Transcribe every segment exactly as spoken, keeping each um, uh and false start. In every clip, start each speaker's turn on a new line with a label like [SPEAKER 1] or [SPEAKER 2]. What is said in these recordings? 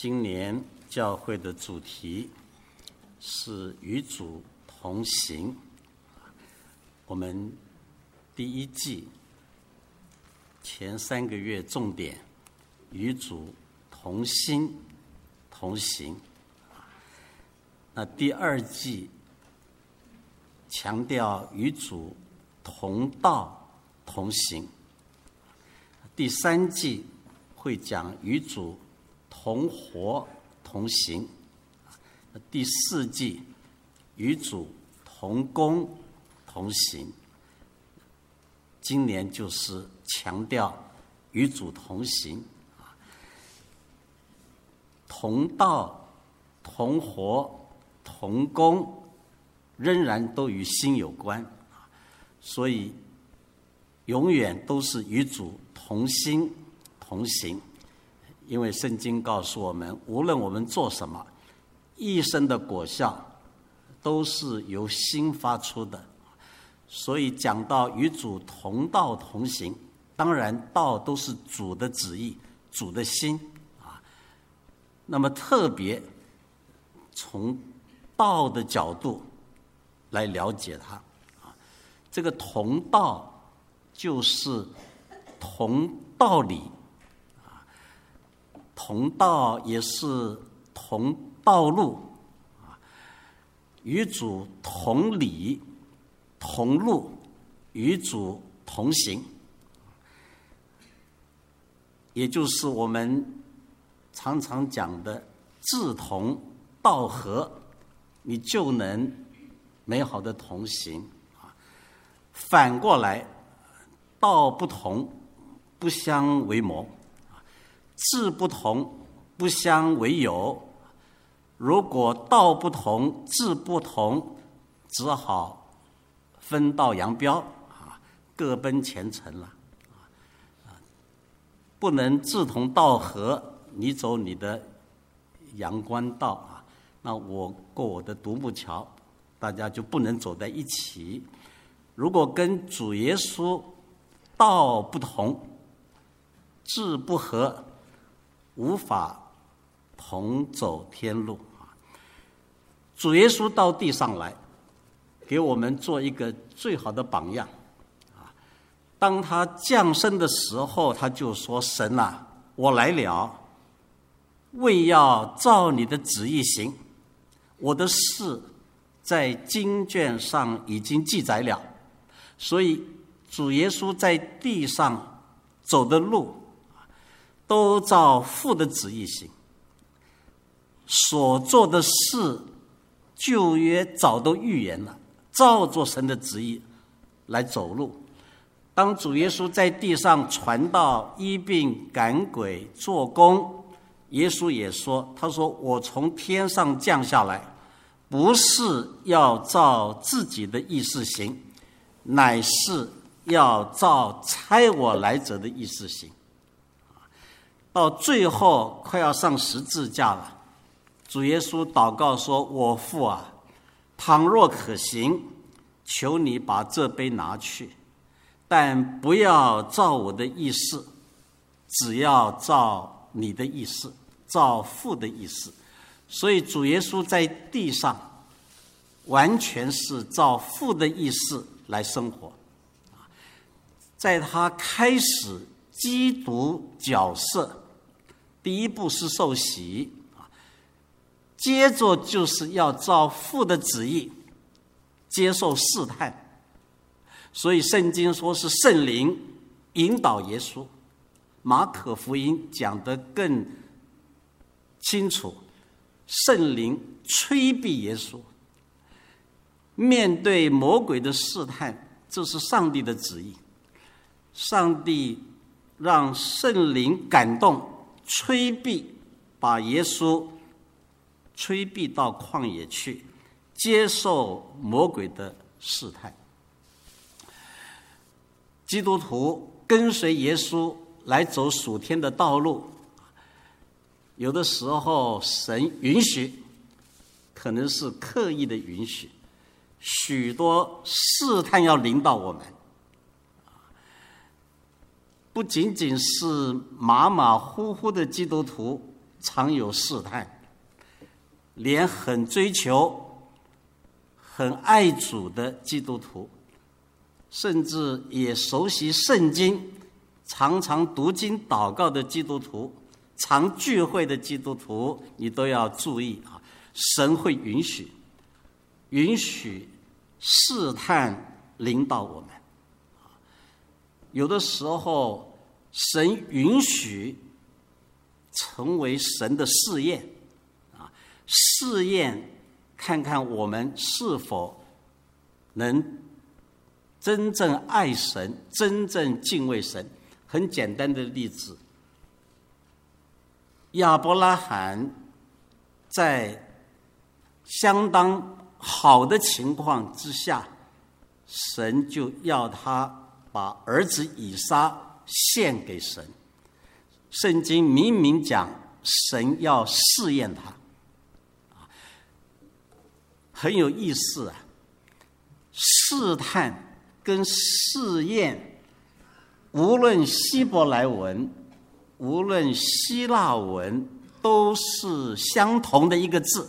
[SPEAKER 1] 今年教会的主题是与主同行。我们第一季前三个月重点与主同心同行，那第二季强调与主同道同行，第三季会讲与主同活同行，第四季与主同工同行。今年就是强调与主同行，同道同活同工，仍然都与心有关，所以永远都是与主同心同行。因为圣经告诉我们，无论我们做什么，一生的果效都是由心发出的。所以讲到与主同道同行，当然道都是主的旨意，主的心啊。那么特别从道的角度来了解它啊，这个同道就是同道理啊，同道也是同道路啊，与主同理同路，与主同行，也就是我们常常讲的志同道合，你就能美好的同行。反过来，道不同不相为谋，志不同不相为友。如果道不同志不同，只好分道扬镳啊，各奔前程了啊！不能志同道合，你走你的阳关道啊，那我过我的独木桥，大家就不能走在一起。如果跟主耶稣道不同，志不合，无法同走天路啊！主耶稣到地上来，给我们做一个最好的榜样啊！当他降生的时候，他就说：“神啊，我来了，为要照你的旨意行。我的事在经卷上已经记载了。”所以主耶稣在地上走的路，都照父的旨意行，所做的事，旧约早都预言了。照着神的旨意来走路。当主耶稣在地上传道、医病、赶鬼、做工，耶稣也说：“他说我从天上降下来，不是要照自己的意思行，乃是要照差我来者的意思行。”到最后快要上十字架了，主耶稣祷告说：“我父啊，倘若可行，求你把这杯拿去，但不要照我的意思，只要照你的意思，照父的意思。”所以主耶稣在地上完全是照父的意思来生活。在他开始基督角色，第一步是受洗，接着就是要照父的旨意接受试探，所以圣经说是圣灵引导耶稣。马可福音讲得更清楚，圣灵催逼耶稣面对魔鬼的试探，这是上帝的旨意。上帝让圣灵感动，催逼把耶稣催逼到旷野去，接受魔鬼的试探。基督徒跟随耶稣来走属天的道路，有的时候神允许，可能是刻意的允许，许多试探要临到我们，不仅仅是马马虎虎的基督徒常有试探，连很追求、很爱主的基督徒，甚至也熟悉圣经、常常读经祷告的基督徒、常聚会的基督徒，你都要注意啊！神会允许，允许试探临到我们。有的时候，神允许成为神的试验啊，试验看看我们是否能真正爱神，真正敬畏神。很简单的例子，亚伯拉罕在相当好的情况之下，神就要他把儿子以撒献给神。圣经明明讲神要试验他，很有意思啊。试探跟试验，无论希伯来文，无论希腊文，都是相同的一个字。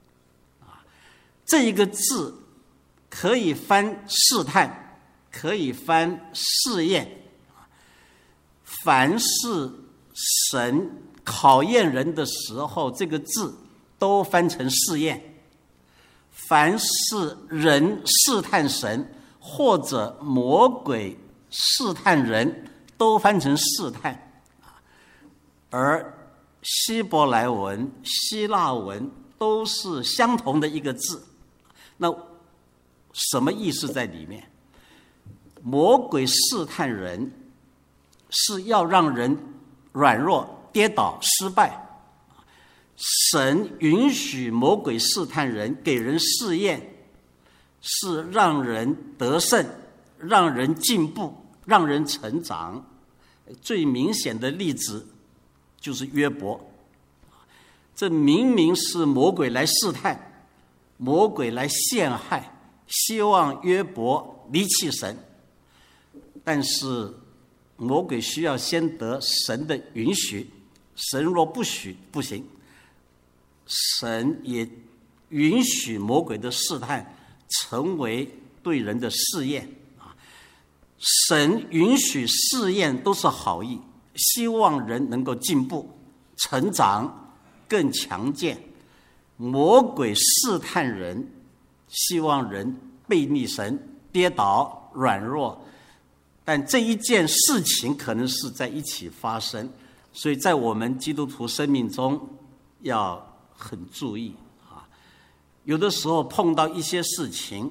[SPEAKER 1] 这一个字可以翻试探，可以翻试验。凡是神考验人的时候，这个字都翻成试验；凡是人试探神，或者魔鬼试探人，都翻成试探。而希伯来文、希腊文都是相同的一个字。那什么意思在里面？魔鬼试探人，是要让人软弱、跌倒、失败。神允许魔鬼试探人，给人试验，是让人得胜，让人进步，让人成长。最明显的例子就是约伯，这明明是魔鬼来试探，魔鬼来陷害，希望约伯离弃神，但是魔鬼需要先得神的允许，神若不许不行。神也允许魔鬼的试探成为对人的试验啊。神允许试验都是好意，希望人能够进步、成长、更强健。魔鬼试探人，希望人背逆神、跌倒、软弱。但这一件事情可能是在一起发生，所以在我们基督徒生命中要很注意啊。有的时候碰到一些事情，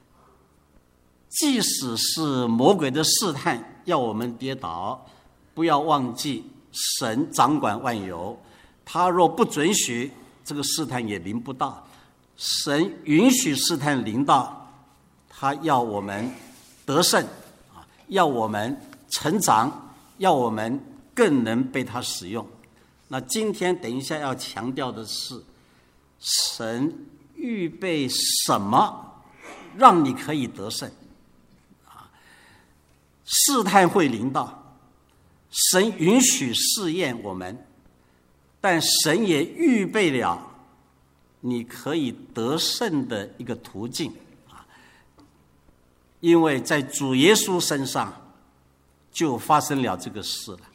[SPEAKER 1] 即使是魔鬼的试探要我们跌倒，不要忘记神掌管万有，他若不准许，这个试探也临不到。神允许试探临到，他要我们得胜，要我们成长，要我们更能被他使用。那今天等一下要强调的是，神预备什么让你可以得胜啊？试探会临到，神允许试验我们，但神也预备了你可以得胜的一个途径。因为在主耶稣身上就发生了这个事了。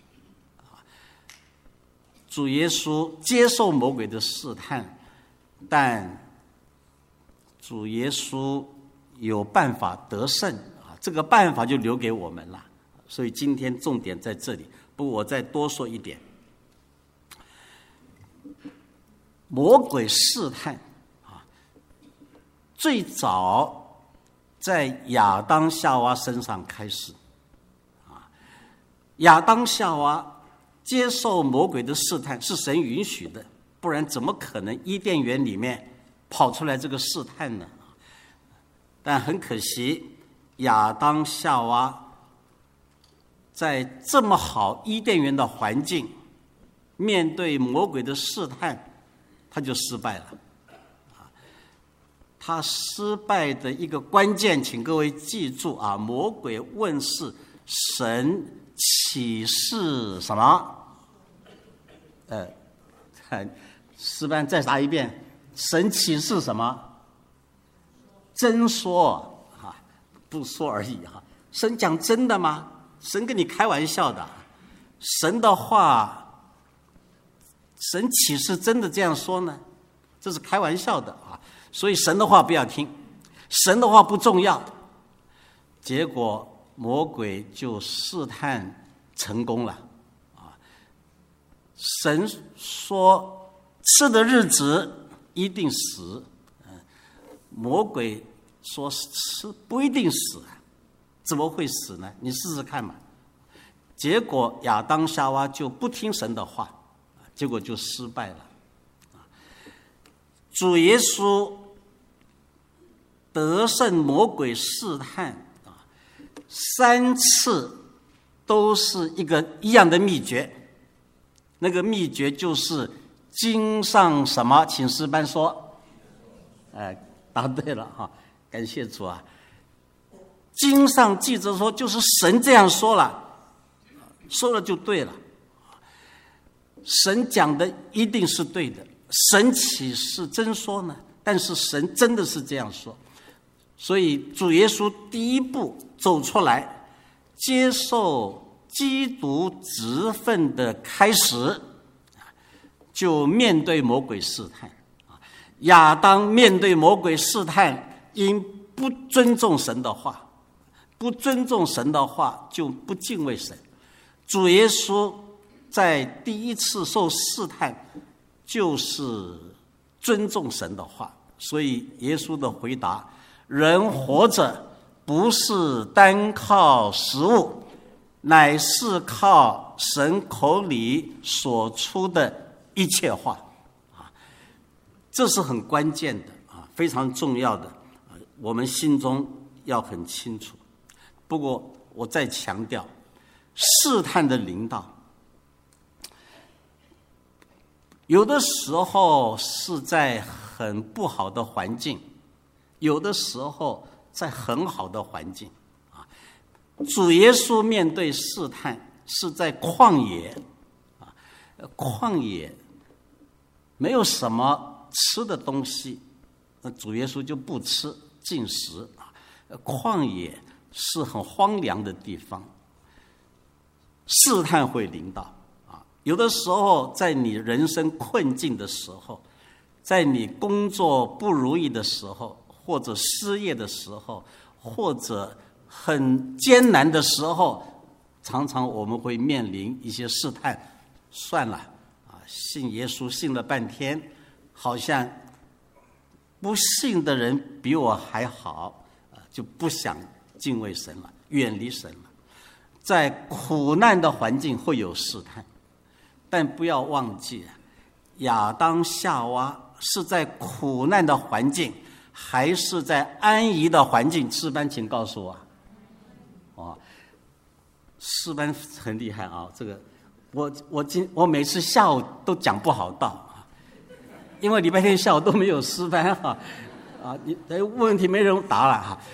[SPEAKER 1] 主耶稣接受魔鬼的试探，但主耶稣有办法得胜啊，这个办法就留给我们了。所以今天重点在这里，不过我再多说一点。魔鬼试探啊，最早在亚当夏娃身上开始，啊，亚当夏娃接受魔鬼的试探是神允许的，不然怎么可能伊甸园里面跑出来这个试探呢？但很可惜，亚当夏娃在这么好伊甸园的环境，面对魔鬼的试探，他就失败了。他失败的一个关键，请各位记住啊！魔鬼问世，神启示什么？呃， 诗班再答一遍，神启示什么？真说啊，不说而已哈。神讲真的吗？神跟你开玩笑的。神的话，神启示真的这样说呢？这是开玩笑的啊。所以神的话不要听，神的话不重要。结果魔鬼就试探成功了啊！神说吃的日子一定死，魔鬼说吃不一定死，怎么会死呢？你试试看嘛。结果亚当夏娃就不听神的话，结果就失败了。主耶稣得胜魔鬼试探三次，都是一个一样的秘诀。那个秘诀就是经上什么？请诗班说。哎，答对了哈，感谢主啊！经上记着说，就是神这样说了，说了就对了。神讲的一定是对的，神岂是真说呢？但是神真的是这样说。所以主耶稣第一步走出来，接受基督职分的开始，就面对魔鬼试探。亚当面对魔鬼试探，因不尊重神的话，不尊重神的话就不敬畏神。主耶稣在第一次受试探，就是尊重神的话，所以耶稣的回答：人活着不是单靠食物，乃是靠神口里所出的一切话。啊，这是很关键的啊，非常重要的，我们心中要很清楚。不过我再强调，试探的临到，有的时候是在很不好的环境，有的时候在很好的环境啊。主耶稣面对试探是在旷野啊，旷野没有什么吃的东西，那主耶稣就不吃禁食啊。旷野是很荒凉的地方，试探会临到啊。有的时候在你人生困境的时候，在你工作不如意的时候，或者失业的时候，或者很艰难的时候，常常我们会面临一些试探。算了啊，信耶稣信了半天，好像不信的人比我还好，就不想敬畏神了，远离神了。在苦难的环境会有试探，但不要忘记，亚当夏娃是在苦难的环境，还是在安逸的环境？诗班，请告诉我。哦，诗班很厉害啊！这个，我我今我每次下午都讲不好道啊，因为礼拜天下午都没有诗班哈啊，你问问题没人答了哈。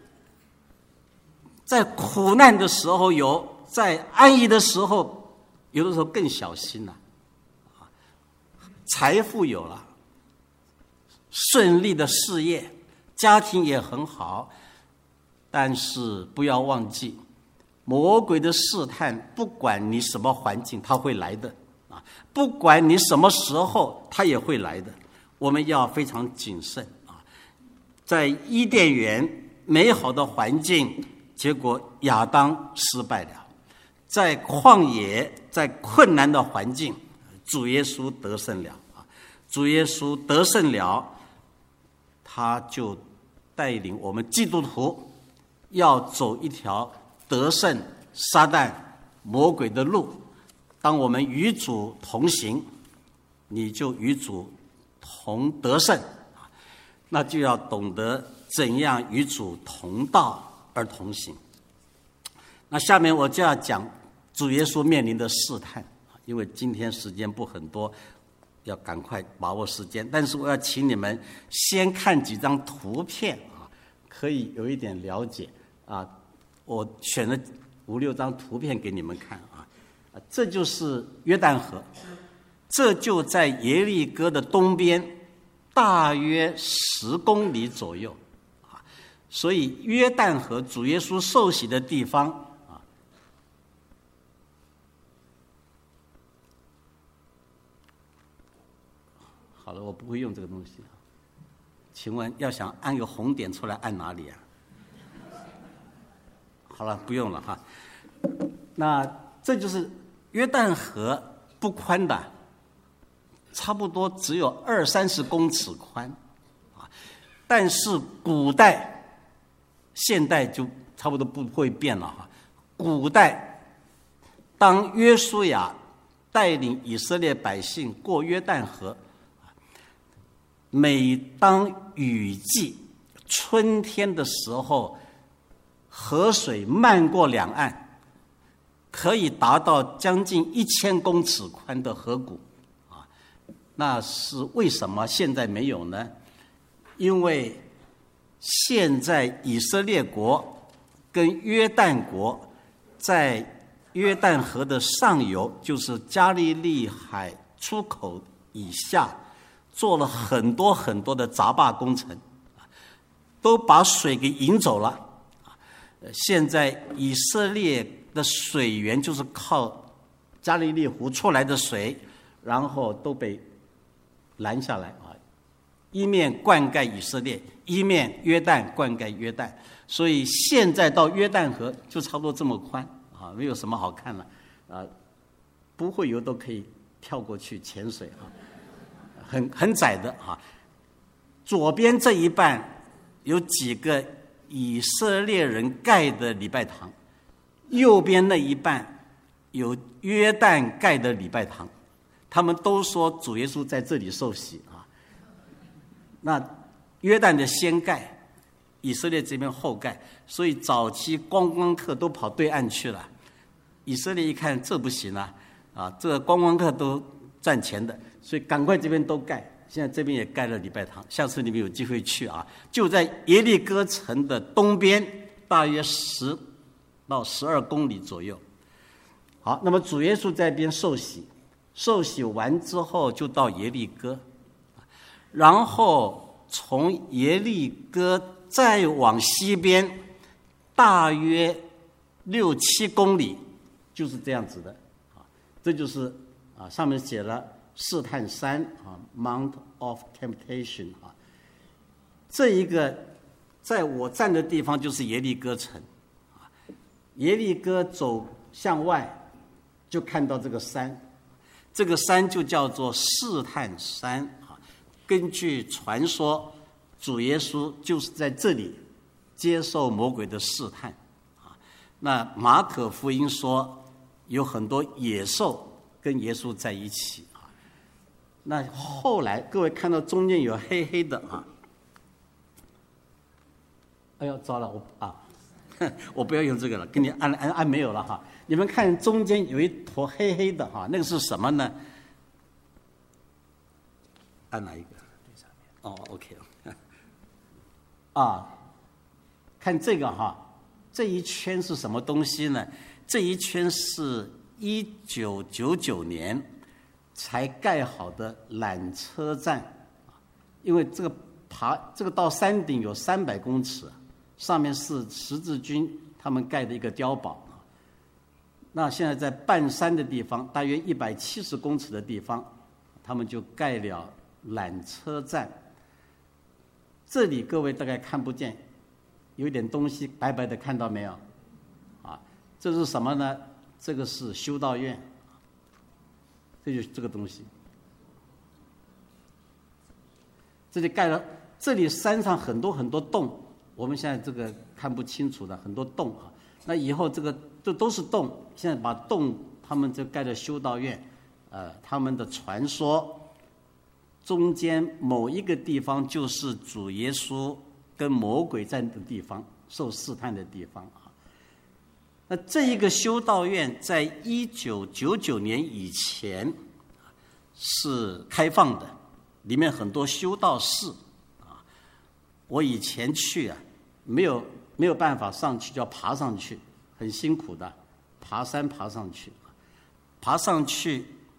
[SPEAKER 1] 在苦难的时候有，在安逸的时候，有的时候更小心了啊。财富有了，顺利的事业，家庭也很好，但是不要忘记，魔鬼的试探，不管你什么环境，他会来的啊！不管你什么时候，他也会来的。我们要非常谨慎啊！在伊甸园美好的环境，结果亚当失败了；在旷野，在困难的环境，主耶稣得胜了啊！主耶稣得胜了，他就带领我们基督徒要走一条得胜撒旦魔鬼的路。当我们与主同行，你就与主同得胜，那就要懂得怎样与主同道而同行。那下面我就要讲主耶稣面临的试探，因为今天时间不很多，要赶快把握时间。但是我要请你们先看几张图片啊，可以有一点了解啊。我选了五六张图片给你们看啊，这就是约旦河， 这就在耶利哥的东边，大约十公里左右啊。所以约旦河主耶稣受洗的地方啊，好了，我不会用这个东西。请问要想按个红点出来，按哪里啊？好了，不用了哈。那这就是约旦河不宽的，差不多只有二三十公尺宽啊。但是古代、现代就差不多不会变了哈。古代，当约书亚带领以色列百姓过约旦河，每当雨季、春天的时候，河水漫过两岸，可以达到将近一千公尺宽的河谷啊。那是为什么现在没有呢？因为现在以色列国跟约旦国在约旦河的上游，就是加利利海出口以下，做了很多很多的闸坝工程，都把水给引走了。现在以色列的水源就是靠加利利湖出来的水，然后都被拦下来啊，一面灌溉以色列，一面约旦灌溉约旦，所以现在到约旦河就差不多这么宽啊，没有什么好看了啊，不会游都可以跳过去潜水啊，很很窄的啊。左边这一半有几个以色列人盖的礼拜堂，右边那一半有约旦盖的礼拜堂，他们都说主耶稣在这里受洗啊。那约旦的先盖，以色列这边后盖，所以早期观光客都跑对岸去了。以色列一看这不行啊，啊，这个观光客都赚钱的，所以赶快这边都盖。现在这边也盖了礼拜堂，下次你们有机会去啊，就在耶利哥城的东边，大约十到十二公里左右。好，那么主耶稣在那边受洗，受洗完之后就到耶利哥，然后从耶利哥再往西边，大约六七公里，就是这样子的啊，这就是啊，上面写了试探山啊 ，Mount of Temptation 啊，这一个在我站的地方就是耶利哥城啊，耶利哥走向外就看到这个山，这个山就叫做试探山啊。根据传说，主耶稣就是在这里接受魔鬼的试探啊。那马可福音说有很多野兽跟耶稣在一起。那后来各位看到中间有黑黑的啊，哎呦糟了，我啊，我不要用这个了，给你按按按没有了哈。你们看中间有一坨黑黑的哈，那个是什么呢？按哪一个？哦 ，OK 啊，看这个哈，这一圈是什么东西呢？这一圈是一九九九年。才盖好的缆车站，因为这个爬这个到山顶有三百公尺，上面是十字军他们盖的一个碉堡。那现在在半山的地方，大约一百七十公尺的地方，他们就盖了缆车站。这里各位大概看不见，有点东西白白的，看到没有？啊，这是什么呢？这个是修道院。这就是这个东西，这里盖了，这里山上很多很多洞，我们现在这个看不清楚的很多洞啊。那以后这个这都是洞，现在把洞他们就盖了修道院，呃，他们的传说中间某一个地方就是主耶稣跟魔鬼在的地方，受试探的地方啊。那这一个修道院在一九九九年以前是开放的，里面很多修道士啊。我以前去啊，没有没有办法上去，就要爬上去，很辛苦的，爬山爬上去，爬上去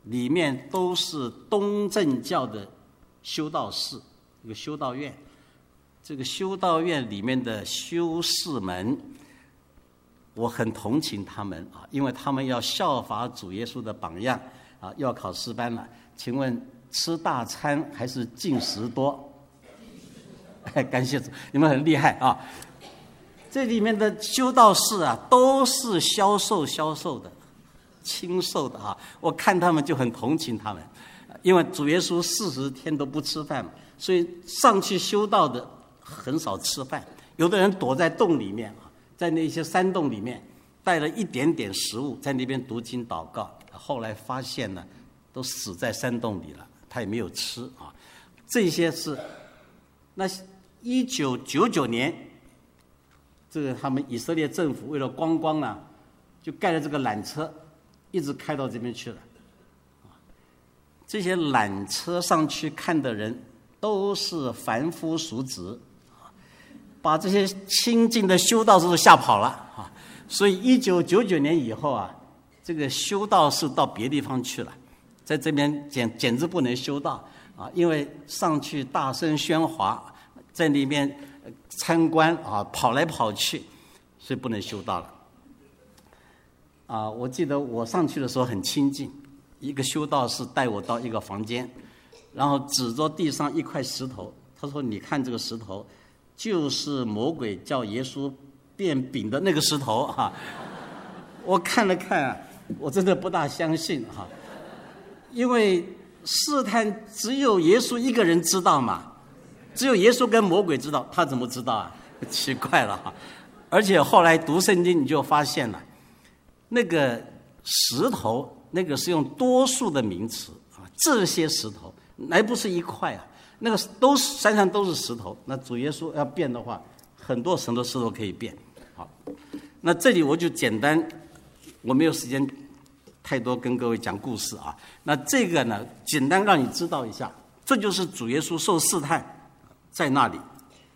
[SPEAKER 1] 里面都是东正教的修道士，一个修道院。这个修道院里面的修士们，我很同情他们啊，因为他们要效法主耶稣的榜样啊，又要考诗班了。请问吃大餐还是进食多？感谢主，你们很厉害啊！这里面的修道士啊，都是消瘦消瘦的、清瘦的啊。我看他们就很同情他们，因为主耶稣四十天都不吃饭嘛，所以上去修道的很少吃饭。有的人躲在洞里面啊，在那些山洞里面带了一点点食物，在那边读经祷告。后来发现呢，都死在山洞里了，他也没有吃啊。这些是那一九九九年。这个他们以色列政府为了观光啊，就盖了这个缆车，一直开到这边去了。这些缆车上去看的人都是凡夫俗子，把这些亲近的修道士都吓跑了啊！所以一九九九年以后啊，这个修道士到别地方去了，在这边简简直不能修道啊，因为上去大声喧哗，在那边参观啊，跑来跑去，所以不能修道了。啊，我记得我上去的时候很亲近，一个修道士带我到一个房间，然后指着地上一块石头，他说：“你看这个石头，就是魔鬼叫耶稣变饼的那个石头啊。”我看了看啊，我真的不大相信哈、啊，因为试探只有耶稣一个人知道嘛。只有耶稣跟魔鬼知道，他怎么知道啊？奇怪了哈！而且后来读圣经你就发现了，那个石头，那个是用多数的名词啊，这些石头，还不是一块啊，那个都是山上都是石头。那主耶稣要变的话，很多很多石头可以变。好，那这里我就简单，我没有时间太多跟各位讲故事啊。那这个呢，简单让你知道一下，这就是主耶稣受试探。在那里，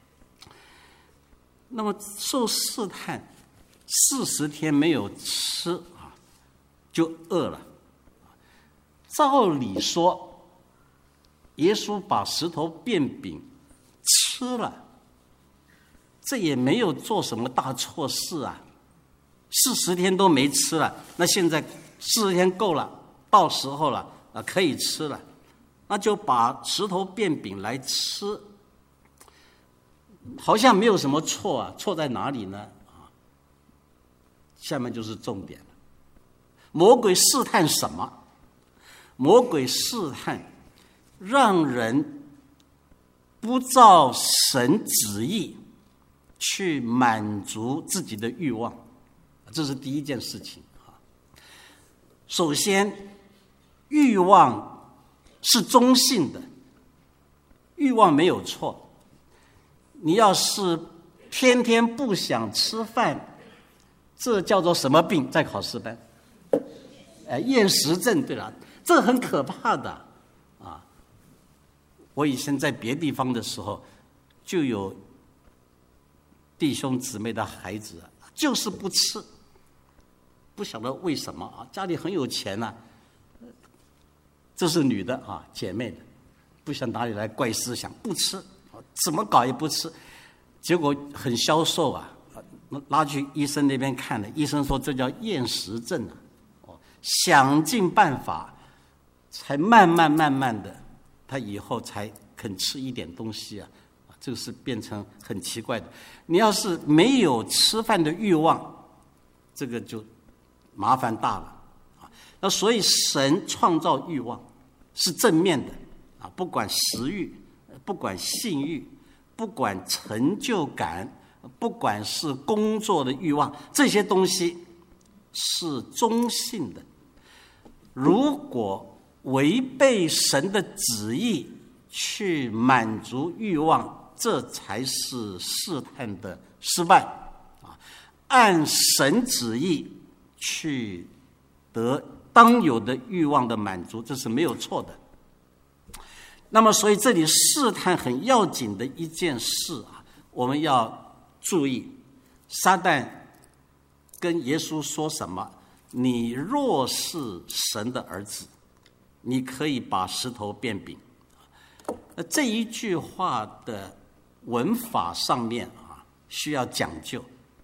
[SPEAKER 1] 那么受试探，四十天没有吃啊，就饿了。照理说，耶稣把石头变饼吃了，这也没有做什么大错事啊。四十天都没吃了，那现在四十天够了，到时候了啊，可以吃了，那就把石头变饼来吃。好像没有什么错啊，错在哪里呢？啊，下面就是重点了。魔鬼试探什么？魔鬼试探让人不照神旨意去满足自己的欲望，这是第一件事情啊。首先，欲望是中性的，欲望没有错。你要是天天不想吃饭，这叫做什么病？在考试班，哎，厌食症。对了，这很可怕的啊！我以前在别地方的时候，就有弟兄姊妹的孩子，就是不吃，不晓得为什么啊？家里很有钱呐、啊，这是女的啊，姐妹的，不晓得哪里来怪思想，不吃。怎么搞也不吃，结果很消瘦啊，拉去医生那边看了，医生说这叫厌食症啊，哦，想尽办法，才慢慢慢慢的，他以后才肯吃一点东西啊，这个是变成很奇怪的。你要是没有吃饭的欲望，这个就麻烦大了啊。那所以神创造欲望是正面的啊，不管食欲。不管性欲，不管成就感，不管是工作的欲望，这些东西是中性的。如果违背神的旨意去满足欲望，这才是试探的失败啊！按神旨意去得当有的欲望的满足，这是没有错的。那么，所以这里试探很要紧的一件事啊，我们要注意，撒旦跟耶稣说什么？你若是神的儿子， 你可以把石头变饼。那这一句话的文法上面啊，需要讲究。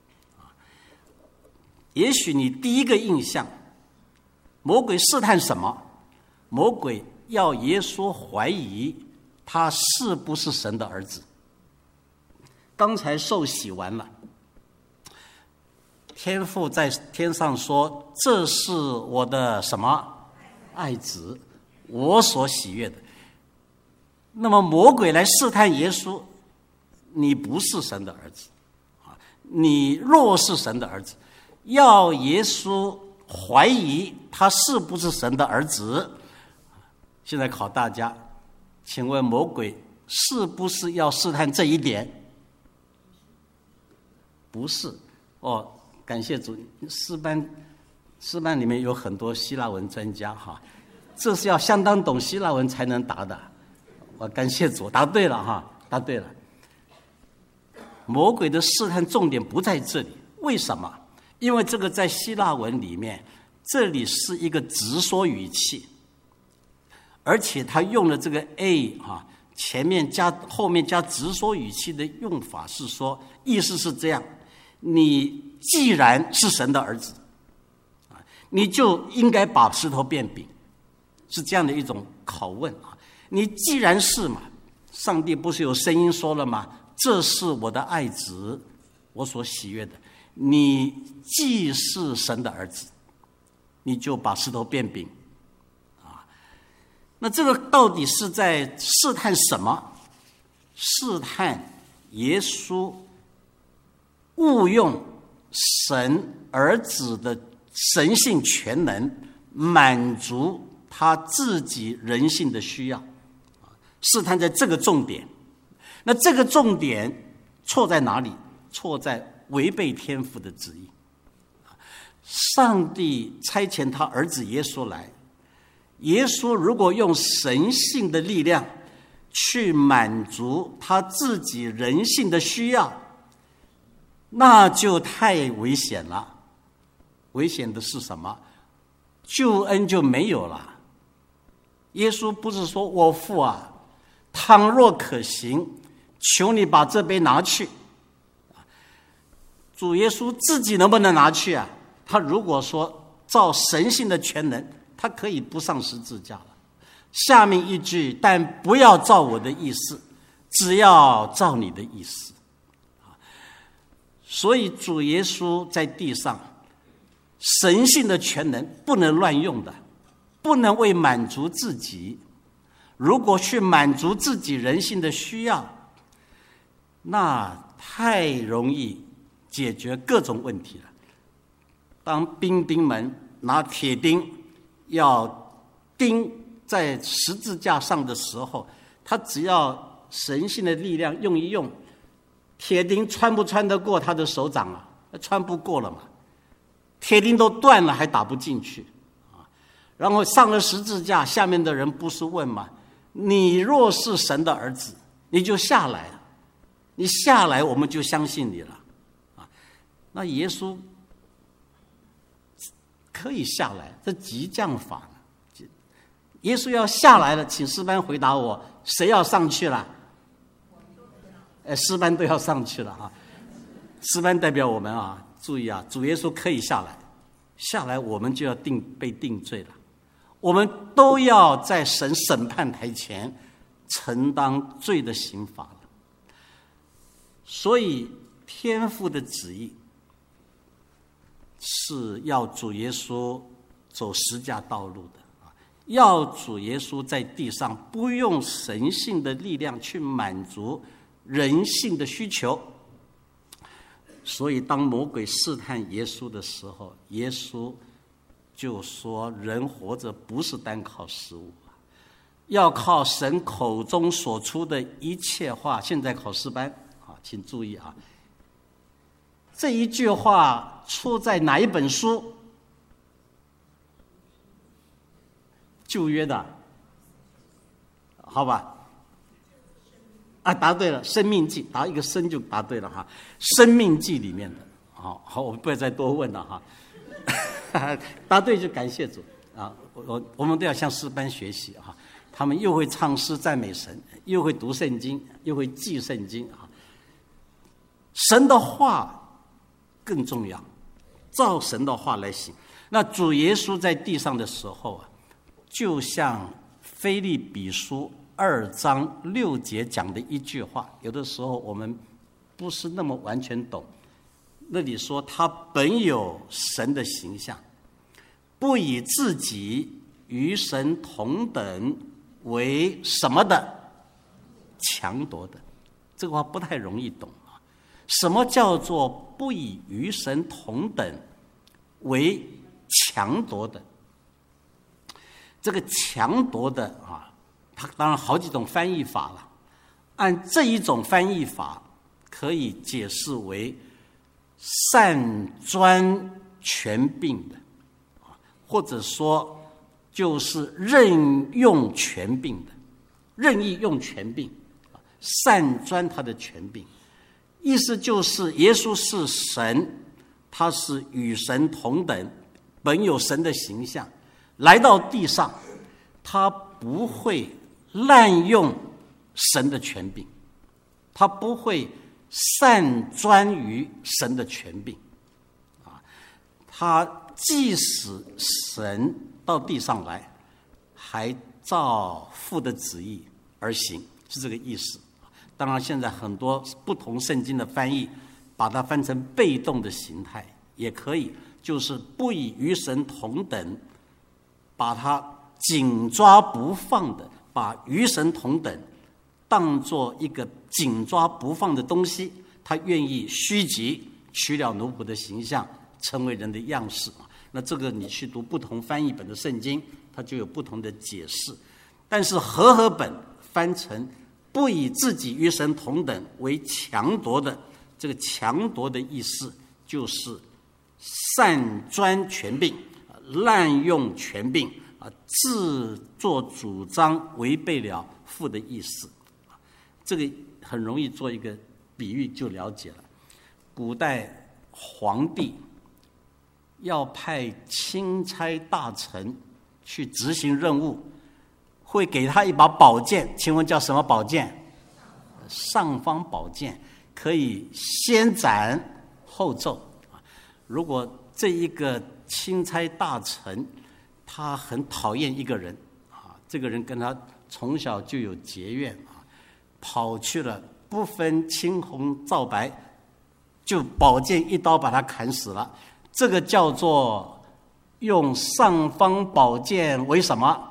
[SPEAKER 1] 也许你第一个印象，魔鬼试探什么？魔鬼要耶稣怀疑他是不是神的儿子。刚才受洗完了，天父在天上说：“这是我的什么爱子，我所喜悦的。”那么魔鬼来试探耶稣，你不是神的儿子啊！你若是神的儿子，要耶稣怀疑他是不是神的儿子。现在考大家，请问魔鬼是不是要试探这一点？不是哦，感谢主，诗班诗班里面有很多希腊文专家哈，这是要相当懂希腊文才能答的。我感谢主，答对了哈，答对了。魔鬼的试探重点不在这里，为什么？因为这个在希腊文里面，这里是一个直说语气，而且他用了这个 a 哈，前面加后面加直说语气的用法是说，意思是这样：你既然是神的儿子，你就应该把石头变饼，是这样的一种拷问啊。你既然是嘛，上帝不是有声音说了吗？这是我的爱子，我所喜悦的。你既是神的儿子，你就把石头变饼啊。那这个到底是在试探什么？试探耶稣误用神儿子的神性全能，满足他自己人性的需要。试探在这个重点，那这个重点错在哪里？错在违背天父的旨意。上帝差遣他儿子耶稣来，耶稣如果用神性的力量去满足他自己人性的需要，那就太危险了。危险的是什么？救恩就没有了。耶稣不是说我父啊，倘若可行，求你把这杯拿去。主耶稣自己能不能拿去啊？他如果说照神性的全能，他可以不上十字架了。下面一句，但不要照我的意思，只要照你的意思。所以主耶稣在地上，神性的全能不能乱用的，不能为满足自己。如果去满足自己人性的需要，那太容易解决各种问题了。当兵丁们拿铁钉要钉在十字架上的时候，他只要神性的力量用一用，铁钉穿不穿得过他的手掌啊？穿不过了嘛，铁钉都断了还打不进去啊！然后上了十字架，下面的人不是问吗？你若是神的儿子，你就下来，你下来我们就相信你了啊！那耶稣可以下来，这急降法呢？耶稣要下来了，请诗班回答我，谁要上去了？哎，诗班都要上去了啊！诗班代表我们啊，注意啊，主耶稣可以下来，下来我们就要定被定罪了。我们都要在神审判台前承担罪的刑罚了。所以天父的旨意是要主耶稣走十架道路的，要主耶稣在地上不用神性的力量去满足人性的需求。所以当魔鬼试探耶稣的时候，耶稣就说人活着不是单靠食物，要靠神口中所出的一切话。现在考试班啊，请注意啊，这一句话出在哪一本书？旧约的，好吧？啊，答对了，《生命记》，答一个生就答对了哈，《生命记》里面的。好好，我不要再多问了哈。答对就感谢主， 啊，我我们都要向诗班学习啊。他们又会唱诗赞美神，又会读圣经，又会记圣经啊。神的话更重要，照神的话来行。那主耶稣在地上的时候啊，就像腓立比书二章六节讲的一句话，有的时候我们不是那么完全懂。那里说他本有神的形象，不以自己与神同等为什么的强夺的。这个话不太容易懂啊。什么叫做不以与神同等为强夺的？这个强夺的啊，它当然好几种翻译法了。按这一种翻译法，可以解释为擅专权柄的，或者说就是任用权柄的，任意用权柄，擅专他的权柄。意思就是耶稣是神，他是与神同等，本有神的形象，来到地上，他不会滥用神的权柄，他不会擅专于神的权柄啊。他即使神到地上来，还照父的旨意而行，是这个意思。当然现在很多不同圣经的翻译把它翻成被动的形态也可以，就是不以与神同等，把它紧抓不放的，把与神同等当作一个紧抓不放的东西，他愿意虚极，取了奴仆的形象，成为人的样式。那这个你去读不同翻译本的圣经，它就有不同的解释。但是和合本翻成不以自己与神同等为强夺的，这个强夺的意思就是擅专权柄，滥用权柄，自作主张，违背了父的意思。这个很容易做一个比喻就了解了。古代皇帝要派钦差大臣去执行任务，会给他一把宝剑，请问叫什么宝剑？尚方宝剑，可以先斩后奏。如果这一个钦差大臣他很讨厌一个人啊，这个人跟他从小就有结怨啊，跑去了不分青红皂白，就宝剑一刀把他砍死了。这个叫做用尚方宝剑为什么？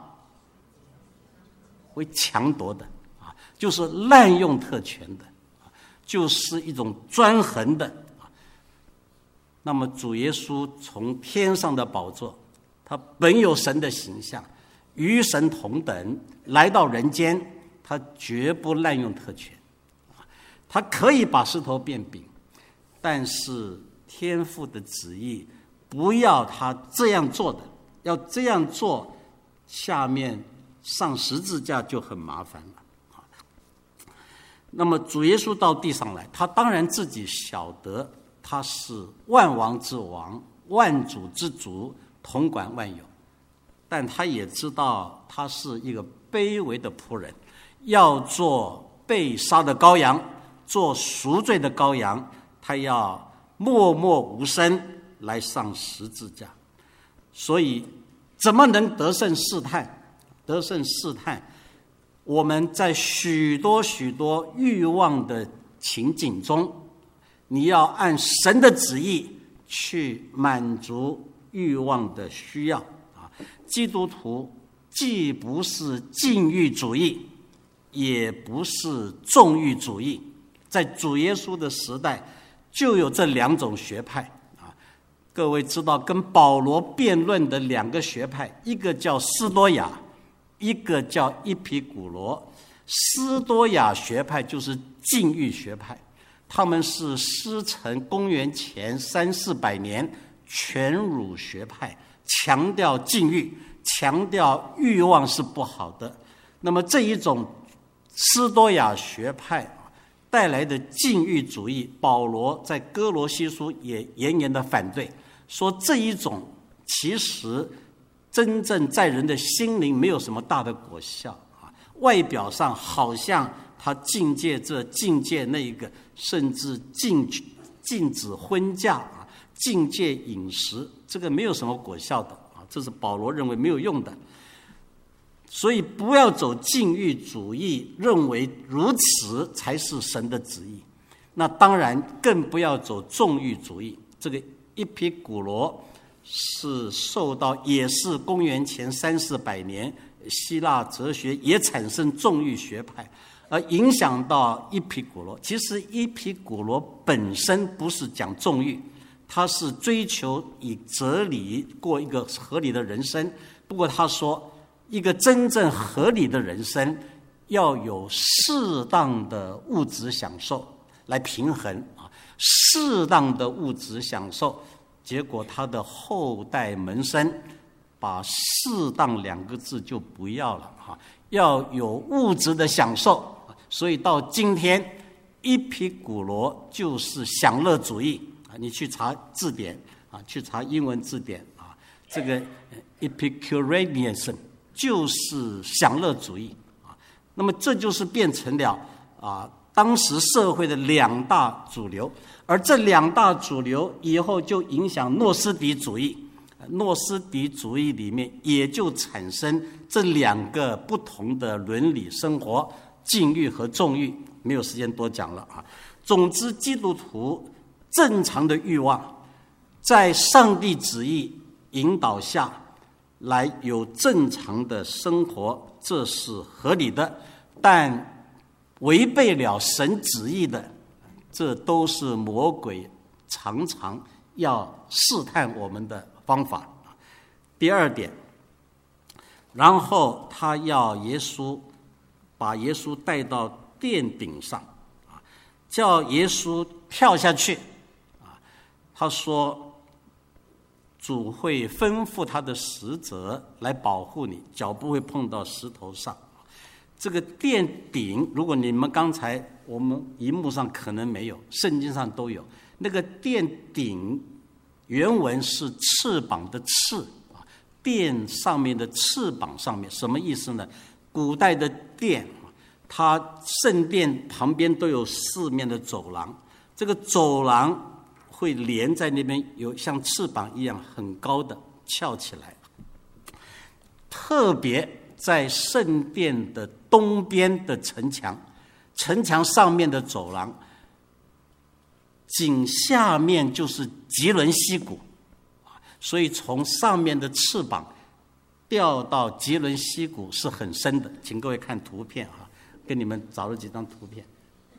[SPEAKER 1] 为强夺的啊，就是滥用特权的，就是一种专横的啊。那么主耶稣从天上的宝座，他本有神的形象，与神同等，来到人间，他绝不滥用特权啊。他可以把石头变饼，但是天父的旨意不要他这样做的，要这样做，下面上十字架就很麻烦了。那么主耶稣到地上来，他当然自己晓得他是万王之王，万主之主，统管万有，但他也知道他是一个卑微的仆人，要做被杀的羔羊，做赎罪的羔羊，他要默默无声来上十字架。所以怎么能得胜试探？得胜试探，我们在许多许多欲望的情景中，你要按神的旨意去满足欲望的需要啊。基督徒既不是禁欲主义，也不是纵欲主义，在主耶稣的时代就有这两种学派啊。各位知道跟保罗辩论的两个学派，一个叫斯多亚，一个叫伊皮古罗。斯多亚学派就是禁欲学派，他们是师承公元前三四百年全儒学派，强调禁欲，强调欲望是不好的。那么这一种斯多亚学派带来的禁欲主义，保罗在哥罗西书也严严的反对，说这一种其实真正在人的心灵没有什么大的果效啊。外表上好像他境界这境界那一个，甚至禁禁止婚嫁啊，禁戒饮食，这个没有什么果效的啊，这是保罗认为没有用的。所以不要走禁欲主义，认为如此才是神的旨意。那当然更不要走纵欲主义。这个伊皮古罗是受到，也是公元前三四百年希腊哲学也产生纵欲学派，而影响到伊皮古罗。其实伊皮古罗本身不是讲纵欲，他是追求以哲理过一个合理的人生。不过他说，一个真正合理的人生要有适当的物质享受来平衡啊，适当的物质享受，结果他的后代门生把适当两个字就不要了啊，要有物质的享受。所以到今天伊皮古罗就是享乐主义啊，你去查字典啊，去查英文字典啊，这个 Epicureanism 就是享乐主义啊。那么这就是变成了啊当时社会的两大主流，而这两大主流以后就影响诺斯底主义。诺斯底主义里面也就产生这两个不同的伦理生活，禁欲和纵欲，没有时间多讲了啊。总之，基督徒正常的欲望在上帝旨意引导下来有正常的生活，这是合理的。但违背了神旨意的，这都是魔鬼常常要试探我们的方法。第二点，然后他要耶稣把耶稣带到殿顶上啊，叫耶稣跳下去啊。他说主会吩咐他的使者来保护你，脚不会碰到石头上。这个殿顶，如果你们刚才我们荧幕上可能没有，圣经上都有。那个殿顶原文是翅膀的翅啊，殿上面的翅膀上面，什么意思呢？古代的殿，它圣殿旁边都有四面的走廊，这个走廊会连在那边，有像翅膀一样很高的翘起来。特别在圣殿的东边的城墙，城墙上面的走廊，井下面就是吉伦溪谷，所以从上面的翅膀掉到吉伦溪谷是很深的。请各位看图片啊，给你们找了几张图片。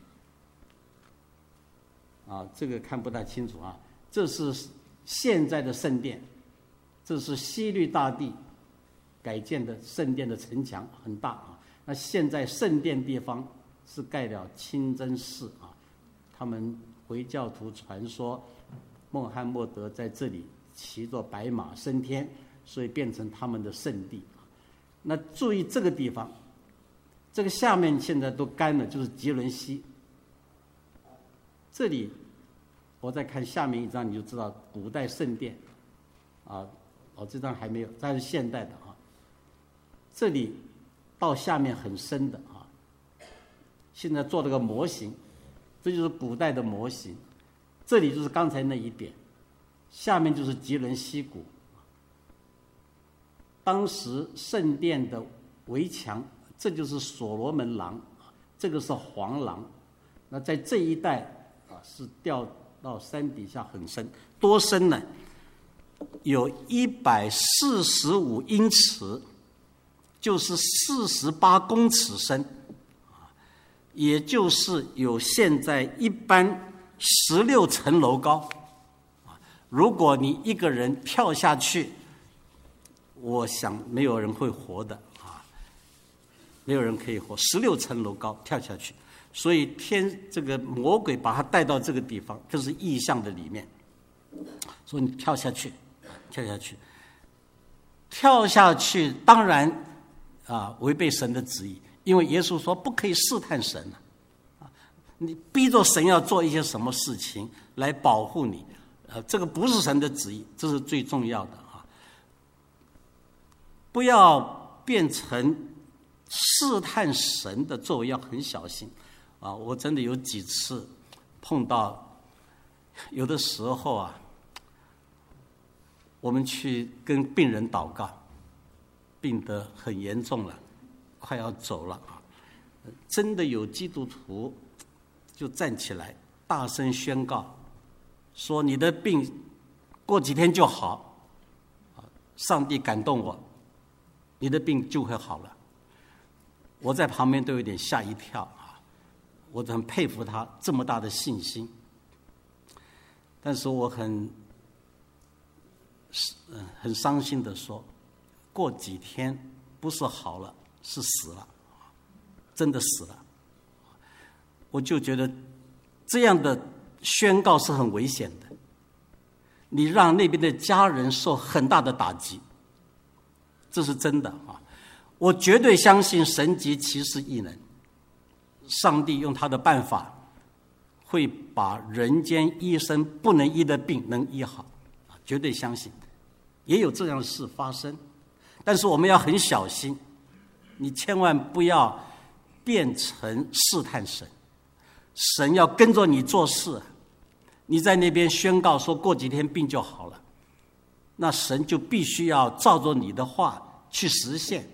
[SPEAKER 1] 啊，这个看不太清楚啊。这是现在的圣殿，这是西律大帝改建的圣殿的城墙，很大啊。那现在圣殿地方是盖了清真寺啊，他们回教徒传说穆罕默德在这里骑着白马升天，所以变成他们的圣地。那注意这个地方，这个下面现在都干了，就是吉伦溪。这里我再看下面一张，你就知道古代圣殿啊，哦，这张还没有，这是现代的啊。这里到下面很深的啊，现在做了个模型，这就是古代的模型。这里就是刚才那一点，下面就是吉伦溪谷。当时圣殿的围墙，这就是所罗门廊，这个是黄廊。那在这一带啊，是掉到山底下很深，多深呢？有一百四十五英尺，就是四十八公尺深，也就是有现在一般十六层楼高。如果你一个人跳下去，我想没有人会活的啊，没有人可以活。十六层楼高跳下去，所以天这个魔鬼把他带到这个地方，这是意象的里面。所以你跳下去，跳下去，跳下去，当然啊违背神的旨意，因为耶稣说不可以试探神啊，你逼着神要做一些什么事情来保护你，呃，这个不是神的旨意，这是最重要的啊。 不要变成试探神的作为，要很小心啊！我真的有几次碰到，有的时候啊，我们去跟病人祷告，病得很严重了，快要走了啊，真的有基督徒就站起来大声宣告说，你的病过几天就好，上帝感动我，你的病就会好了。我在旁边都有点吓一跳啊！我很佩服他这么大的信心，但是我很很伤心的说，过几天不是好了，是死了，真的死了。我就觉得这样的宣告是很危险的，你让那边的家人受很大的打击，这是真的啊！我绝对相信神迹奇事异能，上帝用他的办法会把人间医生不能医的病能医好，绝对相信，也有这样的事发生。但是我们要很小心，你千万不要变成试探神，神要跟着你做事，你在那边宣告说过几天病就好了，那神就必须要照着你的话去实现，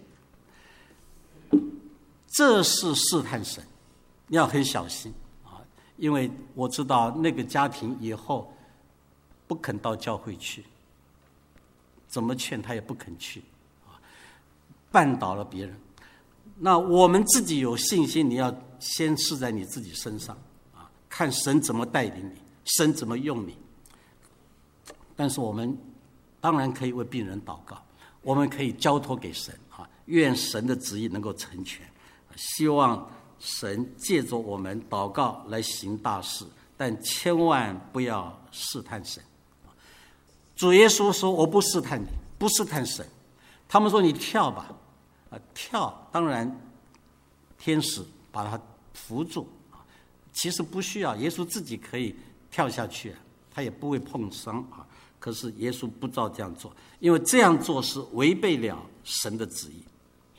[SPEAKER 1] 这是试探神，你要很小心啊！因为我知道那个家庭以后不肯到教会去，怎么劝他也不肯去啊，绊倒了别人。那我们自己有信心，你要先试在你自己身上啊，看神怎么带领你，神怎么用你。但是我们当然可以为病人祷告，我们可以交托给神啊，愿神的旨意能够成全。希望神借着我们祷告来行大事，但千万不要试探神。主耶稣说：“我不试探你，不试探神。”他们说：“你跳吧。”啊，跳当然天使把他扶住，其实不需要，耶稣自己可以跳下去，他也不会碰伤啊。可是耶稣不照这样做，因为这样做是违背了神的旨意。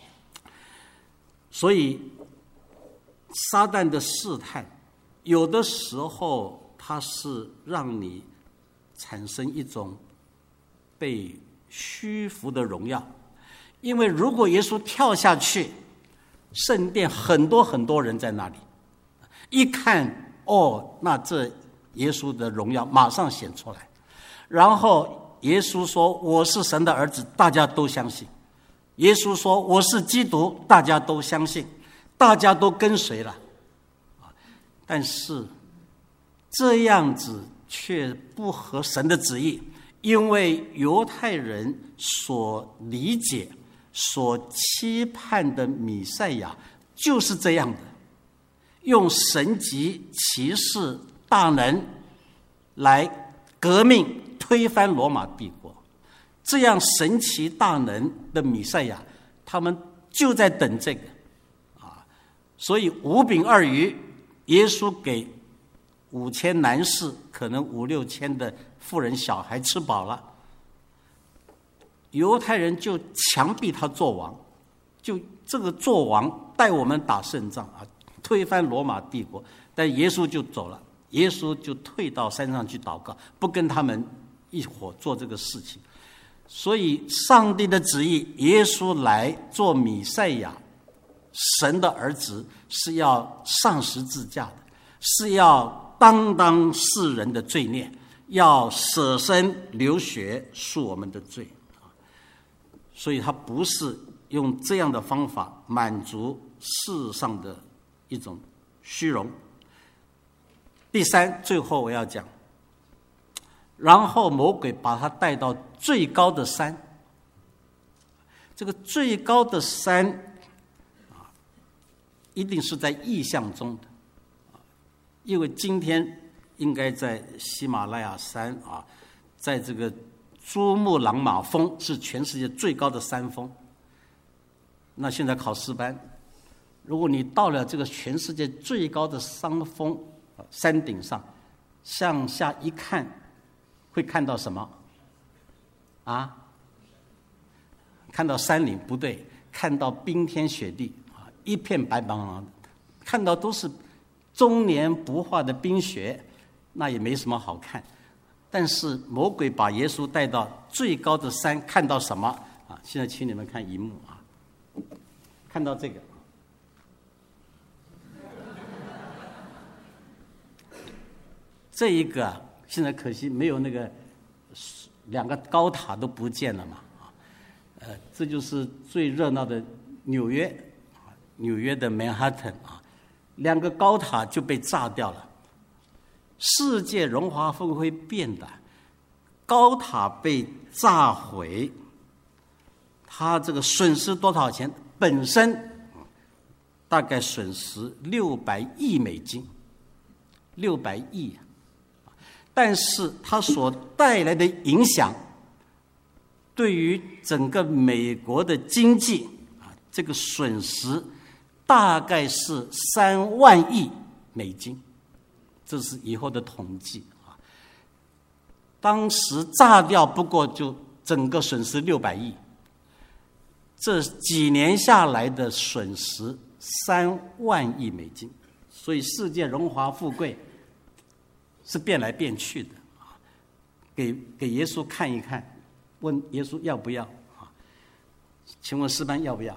[SPEAKER 1] 所以撒旦的试探有的时候它是让你产生一种被虚浮的荣耀，因为如果耶稣跳下去，圣殿很多很多人在那里一看，哦，那这耶稣的荣耀马上显出来，然后耶稣说我是神的儿子，大家都相信，耶稣说我是基督，大家都相信，大家都跟随了。但是这样子却不合神的旨意，因为犹太人所理解所期盼的弥赛亚就是这样的，用神迹奇事大能来革命推翻罗马帝国，这样神奇大能的弥赛亚他们就在等这个啊！所以五饼二鱼，耶稣给五千男士，可能五六千的妇人小孩吃饱了，犹太人就强逼他做王，就这个做王带我们打胜仗啊，推翻罗马帝国。但耶稣就走了，耶稣就退到山上去祷告，不跟他们一伙做这个事情。所以上帝的旨意，耶稣来做弥赛亚，神的儿子，是要上十字架的，是要担当世人的罪孽，要舍身流血赎我们的罪。所以他不是用这样的方法满足世上的一种虚荣。第三，最后我要讲，然后魔鬼把他带到最高的山，这个最高的山啊，一定是在意象中的，因为今天应该在喜马拉雅山啊，在这个珠穆朗玛峰是全世界最高的山峰。那现在考试班，如果你到了这个全世界最高的山峰山顶上，向下一看，会看到什么？啊？ 看到山岭不对，看到冰天雪地啊，一片白茫茫的，看到都是终年不化的冰雪，那也没什么好看。但是魔鬼把耶稣带到最高的山，看到什么啊？现在请你们看荧幕啊，看到这个，这一个啊，现在可惜没有那个两个高塔都不见了嘛啊，呃，这就是最热闹的纽约啊，纽约的曼哈顿啊，两个高塔就被炸掉了。世界荣华富贵变的，高塔被炸毁，它这个损失多少钱？本身大概损失六百亿美金，六百亿，但是它所带来的影响，对于整个美国的经济啊，这个损失大概是三万亿美金。这是以后的统计啊，当时炸掉不过就整个损失六百亿，这几年下来的损失三万亿美金，所以世界荣华富贵是变来变去的啊。给给耶稣看一看，问耶稣要不要啊？请问诗班要不要？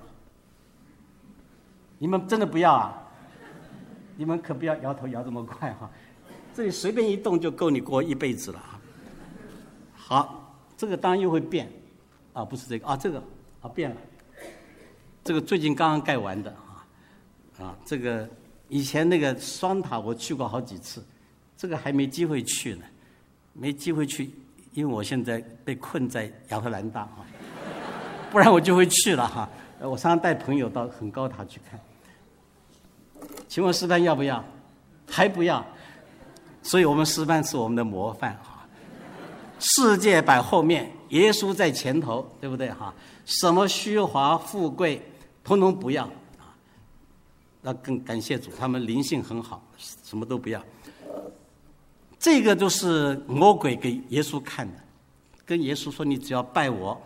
[SPEAKER 1] 你们真的不要啊？你们可不要摇头摇这么快哈、啊，这里随便一动就够你过一辈子了啊。好，这个当然又会变，啊，不是这个啊，这个啊变了，这个最近刚刚盖完的啊，啊，这个以前那个双塔我去过好几次，这个还没机会去呢，没机会去，因为我现在被困在亚特兰大啊，不然我就会去了哈。我常常带朋友到很高塔去看。请问师范要不要？还不要。所以我们师范是我们的模范哈。世界摆后面，耶稣在前头，对不对哈？什么虚华富贵，统统不要啊！那更感谢主，他们灵性很好，什么都不要。这个都是魔鬼给耶稣看的，跟耶稣说：“你只要拜我。”